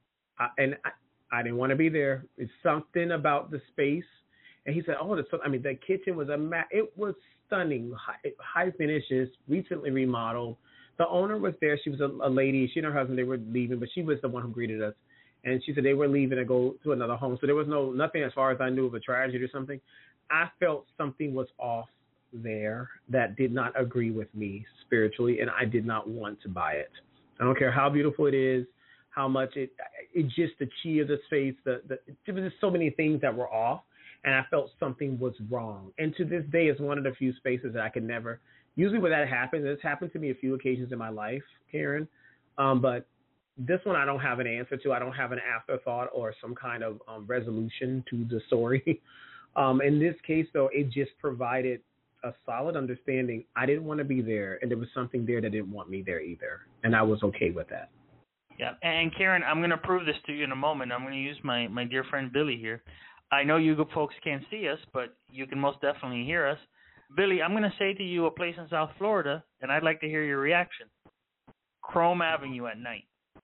I, and I, I didn't want to be there. It's something about the space. And he said, "Oh, the, I mean, the kitchen was a ma- it was stunning, high, high finishes, recently remodeled. The owner was there. She was a, a lady. She and her husband, they were leaving, but she was the one who greeted us. And she said they were leaving to go to another home. So there was no nothing as far as I knew of a tragedy or something. I felt something was off there that did not agree with me spiritually, and I did not want to buy it. I don't care how beautiful it is, how much it it just the chi of the space. The, the there was just so many things that were off. And I felt something was wrong. And to this day, it's one of the few spaces that I could never, usually when that happens, it's happened to me a few occasions in my life, Karen. Um, but this one I don't have an answer to. I don't have an afterthought or some kind of um, resolution to the story. um, in this case, though, it just provided a solid understanding. I didn't want to be there, and there was something there that didn't want me there either. And I was okay with that. Yeah. And Karen, I'm going to prove this to you in a moment. I'm going to use my, my dear friend Billy here. I know you folks can't see us, but you can most definitely hear us. Billy, I'm going to say to you a place in South Florida, and I'd like to hear your reaction. Chrome Avenue at night.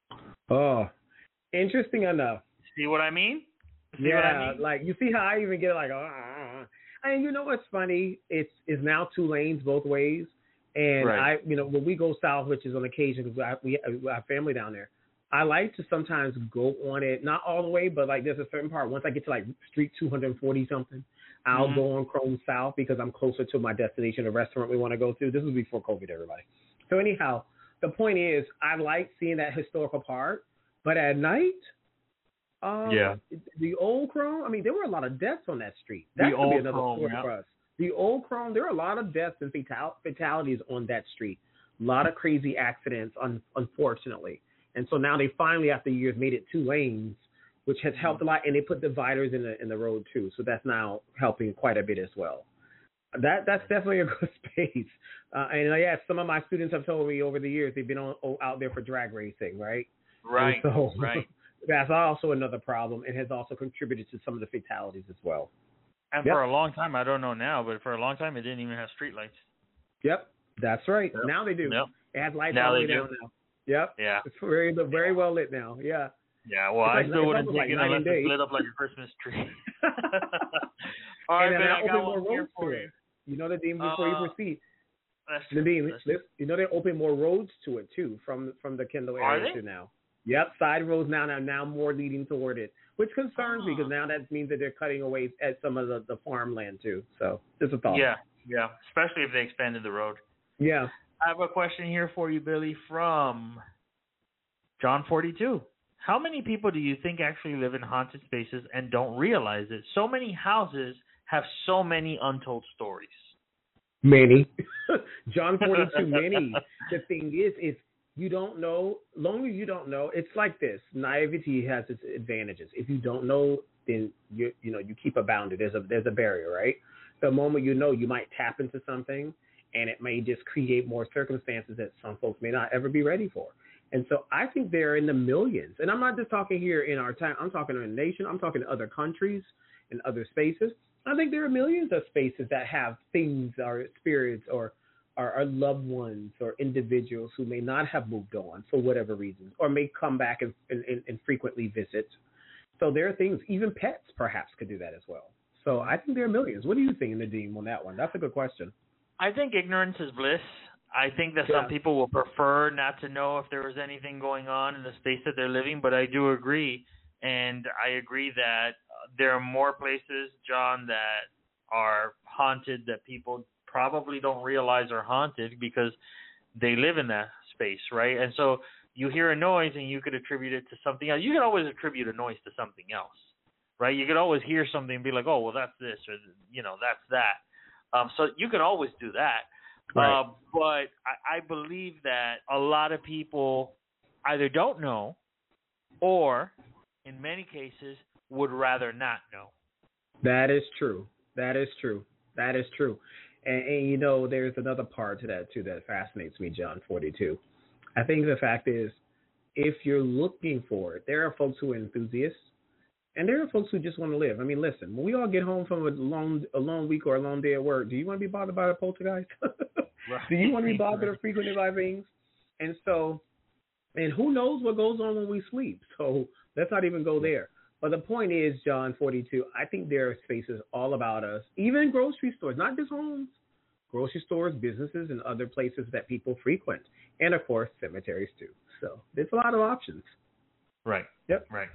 Oh, interesting enough. See what I mean? See yeah, what I mean? Like you see how I even get like, oh, and you know what's funny? It's it's now two lanes both ways, and right. I, you know, when we go south, which is on occasion because we, we have family down there, I like to sometimes go on it, not all the way, but like there's a certain part. Once I get to like Street two hundred forty something, I'll Mm-hmm. go on Chrome South because I'm closer to my destination, the restaurant we want to go to. This was before COVID, everybody. So anyhow, the point is, I like seeing that historical part, but at night, um, Yeah. the old Chrome. I mean, there were a lot of deaths on that street. That The could be old another Chrome, story yeah. for us. The old Chrome. There are a lot of deaths and fatal- fatalities on that street. A lot of crazy accidents, un- unfortunately. And so now they finally, after years, made it two lanes, which has helped a lot. And they put dividers in the in the road too, so that's now helping quite a bit as well. That that's definitely a good space. Uh, and uh, yeah, some of my students have told me over the years they've been on, oh, out there for drag racing, right? Right. And so right. that's also another problem. It has also contributed to some of the fatalities as well. And Yep. for a long time, I don't know now, but for a long time, it didn't even have streetlights. Yep, that's right. Yep. Now they do. Yep. It has lights Now all the they way do. down now. Yep. Yeah. It's very very well lit now. Yeah. Yeah, well, It's I like- still it's wouldn't almost take like it night unless and it's day. lit up like a Christmas tree. All right, And then man, I I open got more one here roads to for it. you. You know, Nadeem, before Uh, you proceed, That's true. Nadeem, That's true. this, you know they open more roads to it too from from the Kendall Are area they? to now. Yep, side roads now are now more leading toward it, which concerns me Ah. because now that means that they're cutting away at some of the, the farmland too. So just a thought. Yeah, yeah, especially if they expanded the road. Yeah. I have a question here for you, Billy, from John forty-two. How many people do you think actually live in haunted spaces and don't realize it? So many houses have so many untold stories. Many. John forty-two, many. The thing is, is you don't know, long as you don't know, it's like this. Naivety has its advantages. If you don't know, then you you know, you keep a boundary. There's a there's a barrier, right? The moment you know, you might tap into something and it may just create more circumstances that some folks may not ever be ready for. And so I think they're in the millions. And I'm not just talking here in our town. I'm talking in a nation. I'm talking in other countries and other spaces. I think there are millions of spaces that have things or spirits or, or, or loved ones or individuals who may not have moved on for whatever reasons or may come back and, and, and frequently visit. So there are things, even pets perhaps could do that as well. So I think there are millions. What do you think, Nadeem, on that one? That's a good question. I think ignorance is bliss. I think that Yeah. some people will prefer not to know if there was anything going on in the space that they're living, but I do agree, and I agree that uh, there are more places, John, that are haunted that people probably don't realize are haunted because they live in that space, right? And so you hear a noise and you could attribute it to something else. You could always attribute a noise to something else, right? You could always hear something and be like, oh, well, that's this, or, you know, that's that. Um, so you can always do that. Right. Uh, but I, I believe that a lot of people either don't know or, in many cases, would rather not know. That is true. That is true. That is true. And, and you know, there's another part to that, too, that fascinates me, John forty-two. I think the fact is, if you're looking for it, there are folks who are enthusiasts, and there are folks who just want to live. I mean, listen, when we all get home from a long, a long week or a long day at work, do you want to be bothered by a poltergeist? Right. Do you want to be bothered or frequented by things? And so, and who knows what goes on when we sleep? So let's not even go there. But the point is, John forty-two, I think there are spaces all about us, even grocery stores, not just homes, grocery stores, businesses, and other places that people frequent. And, of course, cemeteries, too. So there's a lot of options. Right. Yep. Right.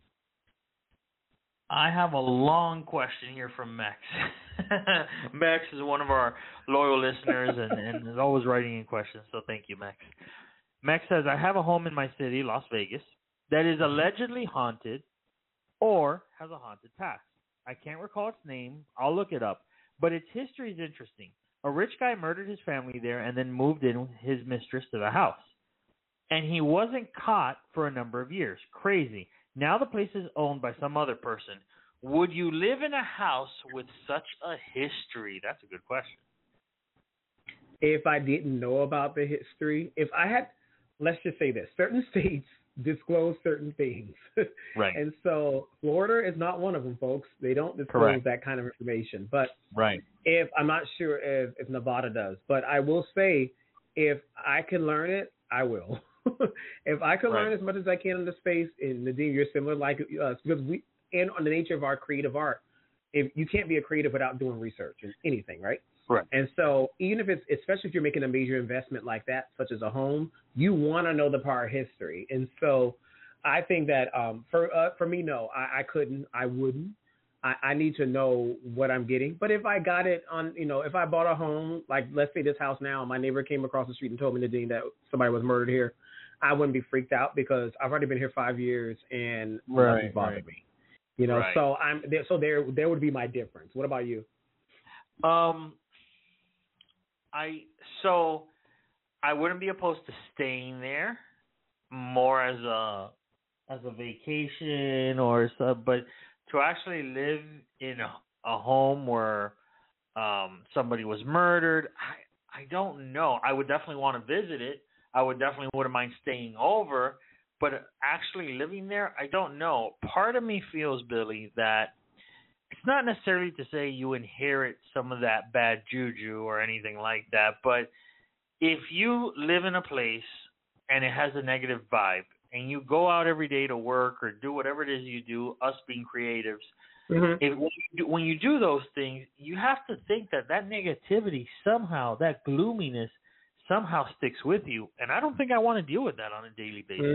I have a long question here from Max. Max is one of our loyal listeners and, and is always writing in questions, so thank you, Max. Max says, I have a home in my city, Las Vegas, that is allegedly haunted or has a haunted past. I can't recall its name. I'll look it up. But its history is interesting. A rich guy murdered his family there and then moved in with his mistress to the house. And he wasn't caught for a number of years. Crazy. Now the place is owned by some other person. Would you live in a house with such a history? That's a good question. If I didn't know about the history, if I had, let's just say this, certain states disclose certain things. Right. And so Florida is not one of them, folks. They don't disclose Correct. that kind of information. But Right. if I'm not sure if, if Nevada does, but I will say if I can learn it, I will. If I can Right. learn as much as I can in the space, and Nadeem, you're similar, like us, because we, and on the nature of our creative art, if you can't be a creative without doing research in anything, right? Right. And so even if it's, especially if you're making a major investment like that, such as a home, you want to know the prior history. And so I think that um, for uh, for me, no, I, I couldn't, I wouldn't. I, I need to know what I'm getting. But if I got it on, you know, if I bought a home, like let's say this house now, my neighbor came across the street and told me, Nadine, that somebody was murdered here, I wouldn't be freaked out because I've already been here five years and right, nothing's bothered right. me. You know, right. so I'm there. So there, there would be my difference. What about you? Um, I so I wouldn't be opposed to staying there more as a as a vacation or so, but to actually live in a, a home where um somebody was murdered, I I don't know. I would definitely want to visit it. I would definitely wouldn't mind staying over, but actually living there, I don't know. Part of me feels, Billy, that it's not necessarily to say you inherit some of that bad juju or anything like that, but if you live in a place and it has a negative vibe and you go out every day to work or do whatever it is you do, us being creatives, Mm-hmm. if, when, you do, when you do those things, you have to think that that negativity somehow, that gloominess somehow sticks with you. And I don't think I want to deal with that on a daily basis.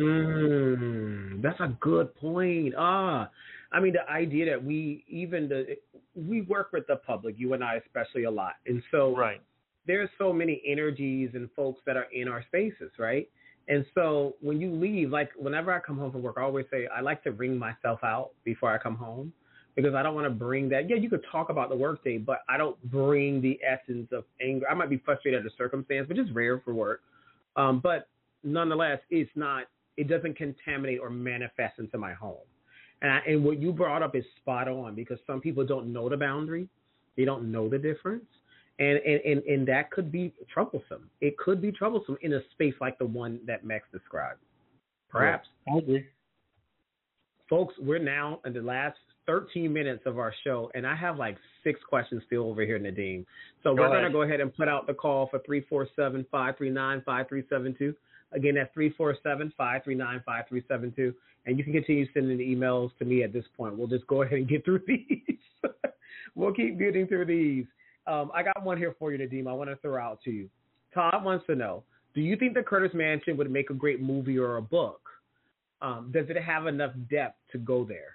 Mm, that's a good point. Ah, I mean, the idea that we even the we work with the public, you and I especially a lot, and so Right. there's so many energies and folks that are in our spaces, right? And so when you leave, like whenever I come home from work, I always say I like to wring myself out before I come home because I don't want to bring that. Yeah, you could talk about the workday, but I don't bring the essence of anger. I might be frustrated at the circumstance, which is rare for work. Um, but nonetheless, it's not. It doesn't contaminate or manifest into my home. And I, and what you brought up is spot on because some people don't know the boundary, they don't know the difference, and and and, and that could be troublesome. It could be troublesome in a space like the one that Max described. Perhaps. Yeah, I agree. Folks, we're now in the last thirteen minutes of our show, and I have like six questions still over here, Nadeem. So Go we're going to ahead. go ahead and put out the call for three four seven, five three nine, five three seven two. Again, that's three four seven, five three nine, five three seven two. And you can continue sending the emails to me at this point. We'll just go ahead and get through these. We'll keep getting through these. Um, I got one here for you, Nadeem. I want to throw out to you. Todd wants to know, do you think the Curtis Mansion would make a great movie or a book? Um, does it have enough depth to go there?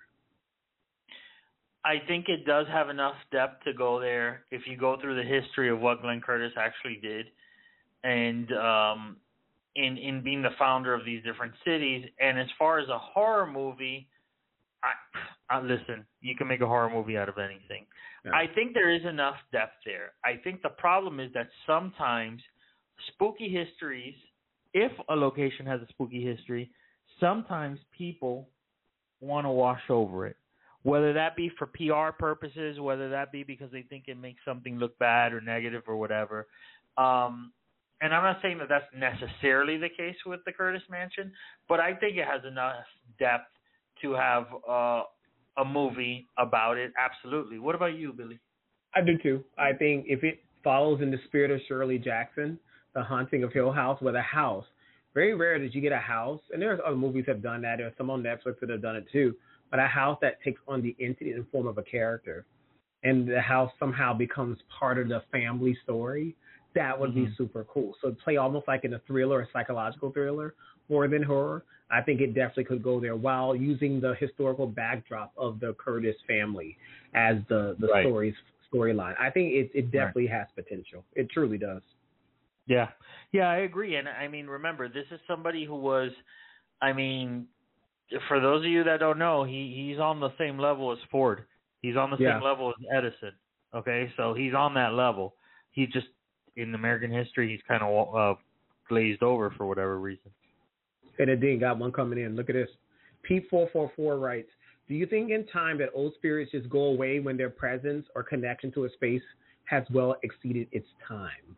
I think it does have enough depth to go there if you go through the history of what Glenn Curtis actually did, and um, in in being the founder of these different cities. And as far as a horror movie, I, I listen, you can make a horror movie out of anything. Yeah. I think there is enough depth there. I think the problem is that sometimes spooky histories, if a location has a spooky history, sometimes people want to wash over it, whether that be for P R purposes, whether that be because they think it makes something look bad or negative or whatever. Um, and I'm not saying that that's necessarily the case with the Curtis Mansion, but I think it has enough depth to have uh, a movie about it. Absolutely. What about you, Billy? I do too. I think if it follows in the spirit of Shirley Jackson, The Haunting of Hill House, where the house, very rare that you get a house, and there's other movies that have done that. There's some on Netflix that have done it too. But a house that takes on the entity and form of a character, and the house somehow becomes part of the family story, that would mm-hmm. be super cool. So play almost like in a thriller, a psychological thriller, more than horror. I think it definitely could go there while using the historical backdrop of the Curtis family as the, the right. story's storyline. I think it, it definitely right. has potential. It truly does. Yeah. Yeah, I agree. And I mean, remember, this is somebody who was, I mean, for those of you that don't know, he, he's on the same level as Ford. He's on the yeah. same level as Edison. Okay, so he's on that level. He just, in American history, he's kind of uh, glazed over for whatever reason. And Nadine got one coming in. Look at this. Pete four four four writes, do you think in time that old spirits just go away when their presence or connection to a space has well exceeded its time?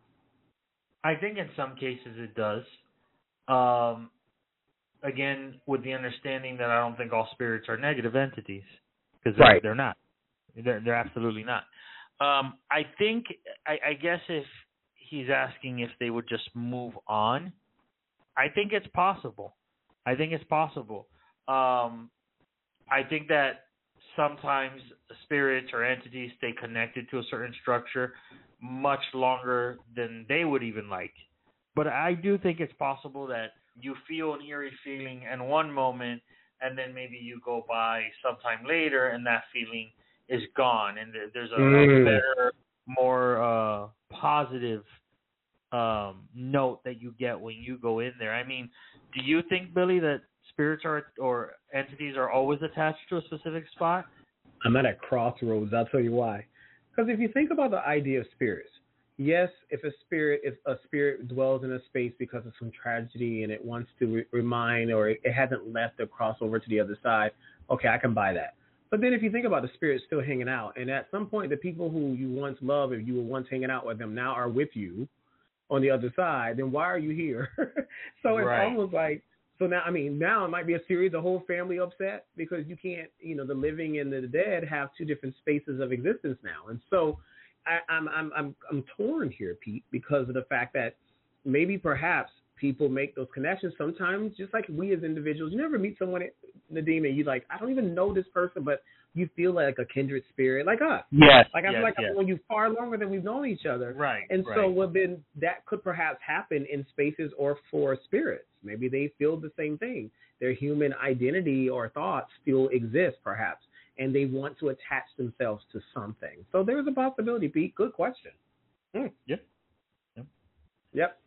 I think in some cases it does. Um, again, with the understanding that I don't think all spirits are negative entities, because they're, right. they're not. They're, they're absolutely not. Um, I think, I, I guess if he's asking if they would just move on, I think it's possible. I think it's possible. Um, I think that sometimes spirits or entities stay connected to a certain structure much longer than they would even like. But I do think it's possible that you feel an eerie feeling in one moment, and then maybe you go by sometime later, and that feeling is gone, and there- there's a, Mm. a better, more uh, positive um, note that you get when you go in there. I mean, do you think, Billy, that spirits are or entities are always attached to a specific spot? I'm at a crossroads. I'll tell you why. Because if you think about the idea of spirits, yes, if a spirit if a spirit dwells in a space because of some tragedy and it wants to re- remind or it, it hasn't left or cross over to the other side, okay, I can buy that. But then if you think about the spirit still hanging out, and at some point the people who you once loved, if you were once hanging out with them, now are with you on the other side, then why are you here? So it's Right. almost like, so now, I mean, now it might be a series, the whole family upset because you can't, you know, the living and the dead have two different spaces of existence now. And so I, I'm, I'm, I'm, I'm torn here, Pete, because of the fact that maybe perhaps people make those connections sometimes, just like we as individuals. You never meet someone, Nadim, and you like, I don't even know this person, but you feel like a kindred spirit, like us. Yes. Like I feel yes, like yes. I've known you far longer than we've known each other. Right. And right. so, well, then that could perhaps happen in spaces or for spirits. Maybe they feel the same thing. Their human identity or thoughts still exist, perhaps, and they want to attach themselves to something. So there's a possibility, Pete. Good question. Mm. Yep. Yep. Yep.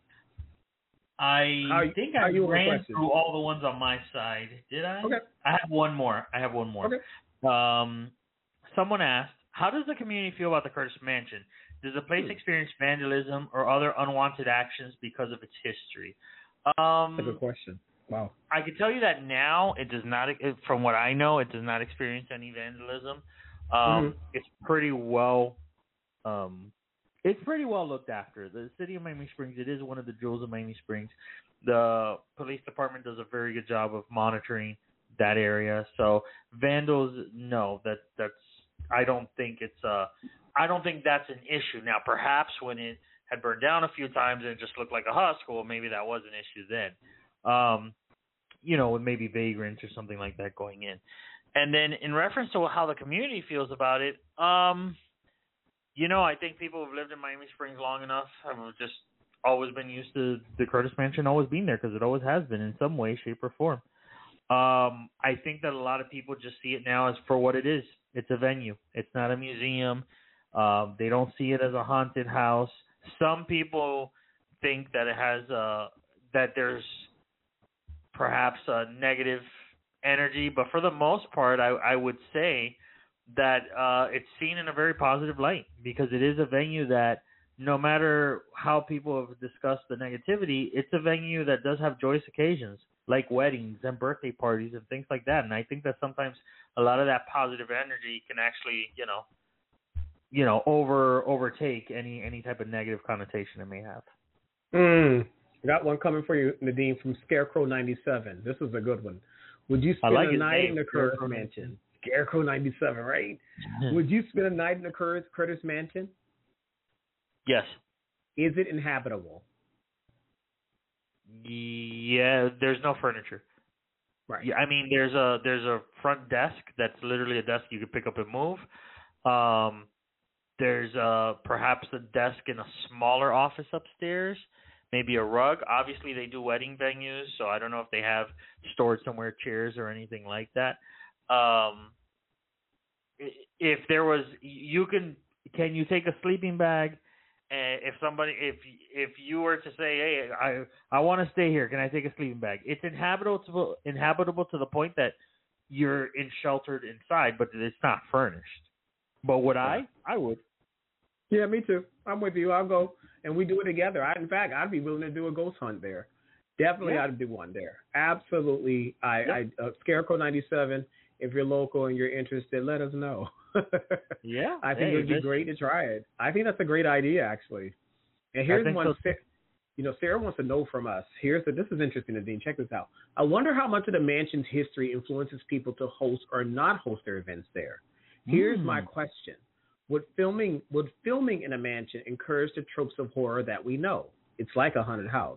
I How- think how I you on ran questions? through all the ones on my side. Did I? Okay. I have one more. I have one more. Okay. Um, someone asked, how does the community feel about the Curtis Mansion? Does the place Hmm. experience vandalism or other unwanted actions because of its history? Um, That's a good question. Wow. I can tell you that now it does not, it- from what I know, it does not experience any vandalism. Um, Mhm. It's pretty well, um, it's pretty well looked after. The city of Miami Springs, it is one of the jewels of Miami Springs. The police department does a very good job of monitoring that area. So vandals, no, that that's. I don't think it's a. I don't think that's an issue. Now, perhaps when it had burned down a few times and it just looked like a husk, well, maybe that was an issue then. Um, you know, with maybe vagrants or something like that going in. And then in reference to how the community feels about it, um, you know, I think people who've lived in Miami Springs long enough have just always been used to the Curtis Mansion always being there because it always has been in some way, shape, or form. Um, I think that a lot of people just see it now as for what it is. It's a venue. It's not a museum. Um, they don't see it as a haunted house. Some people think that it has uh, that there's perhaps a negative energy, but for the most part, I, I would say that uh, it's seen in a very positive light because it is a venue that no matter how people have discussed the negativity, it's a venue that does have joyous occasions like weddings and birthday parties and things like that. And I think that sometimes a lot of that positive energy can actually, you know, you know, over overtake any any type of negative connotation it may have. Mm. Got one coming for you, Nadim, from Scarecrow ninety-seven. This is a good one. Would you spend like a his night name, in the Curtis Scarecrow Mansion? Scarecrow ninety-seven, right? Would you spend a night in the Curtis, Curtis Mansion? Yes. Is it inhabitable? Yeah, there's no furniture. Right. Yeah, I mean, there's a there's a front desk that's literally a desk you can pick up and move. Um, there's uh perhaps a desk in a smaller office upstairs, maybe a rug. Obviously, they do wedding venues, so I don't know if they have stored somewhere chairs or anything like that. Um, if there was, you can can you take a sleeping bag? And if somebody, if if you were to say, hey, I I want to stay here, can I take a sleeping bag? It's inhabitable to inhabitable to the point that you're in sheltered inside, but it's not furnished. But would I? I would. Yeah, me too. I'm with you. I'll go, and we do it together. I, in fact, I'd be willing to do a ghost hunt there. Definitely, Yeah. I'd do one there. Absolutely. I, Yep. I uh, Scarecrow ninety-seven. If you're local and you're interested, let us know. Yeah, I think hey, it would be this- great to try it. I think that's a great idea, actually. And here's think one. so. Sa- You know, Sarah wants to know from us. Here's the, this is interesting, Nadine. Check this out. I wonder how much of the mansion's history influences people to host or not host their events there. Here's Mm. my question: Would filming would filming in a mansion encourage the tropes of horror that we know? It's like a haunted house.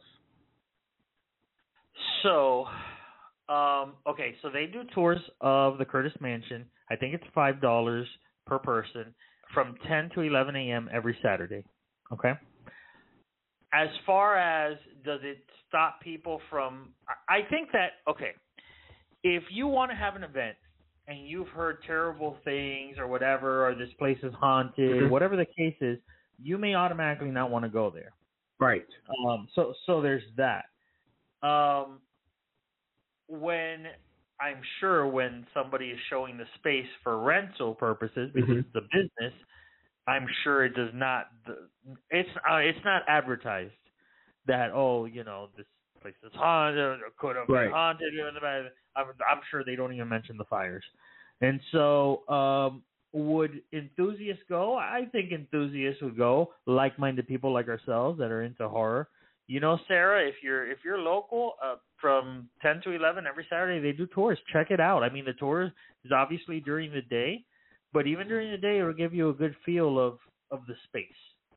So, um, okay, so they do tours of the Curtis Mansion. I think it's five dollars per person from ten to eleven a.m. every Saturday. Okay. As far as does it stop people from? I I think that okay. if you want to have an event and you've heard terrible things or whatever, or this place is haunted, Mhm. whatever the case is, you may automatically not want to go there. Right. Um, so so there's that. Um, when I'm sure when somebody is showing the space for rental purposes because Mhm. it's a business, I'm sure it does not. It's uh, it's not advertised that, oh, you know, this place is haunted or could have Right. been haunted. I'm, I'm sure they don't even mention the fires. And so, um, would enthusiasts go? I think enthusiasts would go. Like-minded people like ourselves that are into horror. You know, Sarah, if you're if you're local, uh, from ten to eleven every Saturday they do tours. Check it out. I mean, the tour is obviously during the day, but even during the day, it will give you a good feel of of the space.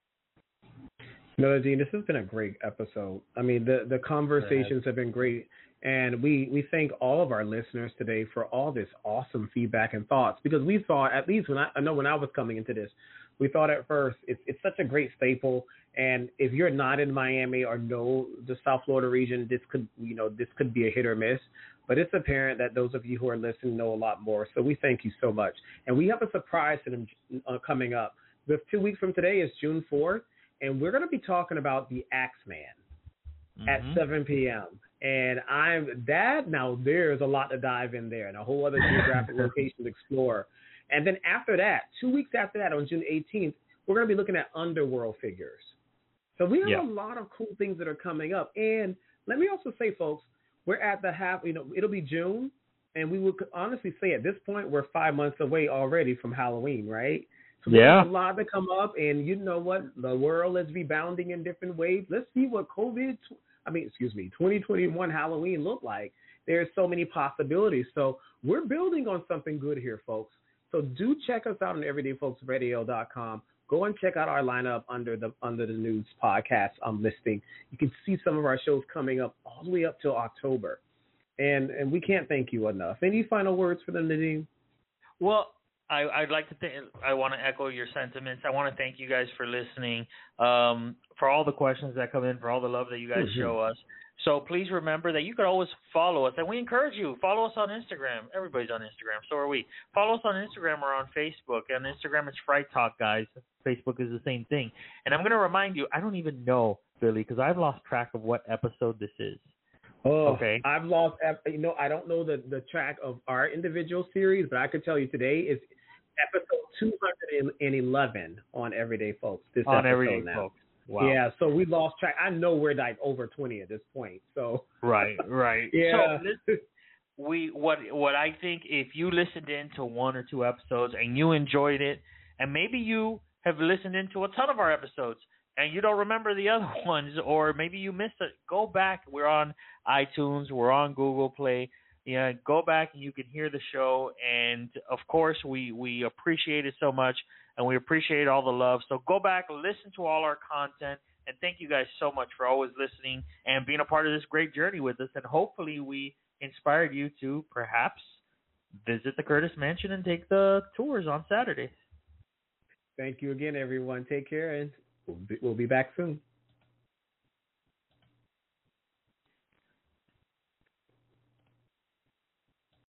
No, Dean, this has been a great episode. I mean, the, the conversations have been great. And we, we thank all of our listeners today for all this awesome feedback and thoughts, because we thought, at least when I, I know when I was coming into this, we thought at first it's, it's such a great staple. And if you're not in Miami or know the South Florida region, this could, you know, this could be a hit or miss. But it's apparent that those of you who are listening know a lot more. So we thank you so much. And we have a surprise to them uh, coming up. With two weeks from today is June fourth. And we're going to be talking about the Axeman mm-hmm. at seven p.m. And I'm that now. There's a lot to dive in there, and a whole other geographic location to explore. And then after that, two weeks after that, on June eighteenth, we're going to be looking at underworld figures. So we have yeah. a lot of cool things that are coming up. And let me also say, folks, we're at the half. You know, it'll be June, and we would honestly say at this point we're five months away already from Halloween, right? So yeah. There's a lot to come up, and you know what? The world is rebounding in different ways. Let's see what COVID, I mean, excuse me, twenty twenty-one Halloween looked like. There's so many possibilities. So we're building on something good here, folks. So do check us out on everyday folks radio dot com. Go and check out our lineup under the under the news podcast um, listing. You can see some of our shows coming up all the way up till October. And and we can't thank you enough. Any final words for them, Nadeem? Well, I, I'd like to think, I want to echo your sentiments. I want to thank you guys for listening, um, for all the questions that come in, for all the love that you guys mm-hmm. show us. So please remember that you could always follow us, and we encourage you. Follow us on Instagram. Everybody's on Instagram. So are we. Follow us on Instagram or on Facebook. On Instagram, it's Fright Talk, guys. Facebook is the same thing. And I'm going to remind you, I don't even know, Billy, because I've lost track of what episode this is. Oh, okay. I've lost, you know, I don't know the, the track of our individual series, but I could tell you today is episode two hundred eleven on Everyday Folks. This on episode Everyday now. Folks. Wow. Yeah, so we lost track. I know we're like over twenty at this point. So right, right. yeah. So this, we what what I think, if you listened into one or two episodes and you enjoyed it, and maybe you have listened into a ton of our episodes and you don't remember the other ones, or maybe you missed it, go back. We're on iTunes. We're on Google Play. Yeah, go back and you can hear the show. And, of course, we, we appreciate it so much, and we appreciate all the love. So go back, listen to all our content, and thank you guys so much for always listening and being a part of this great journey with us. And hopefully we inspired you to perhaps visit the Curtis Mansion and take the tours on Saturday. Thank you again, everyone. Take care, and we'll be, we'll be back soon.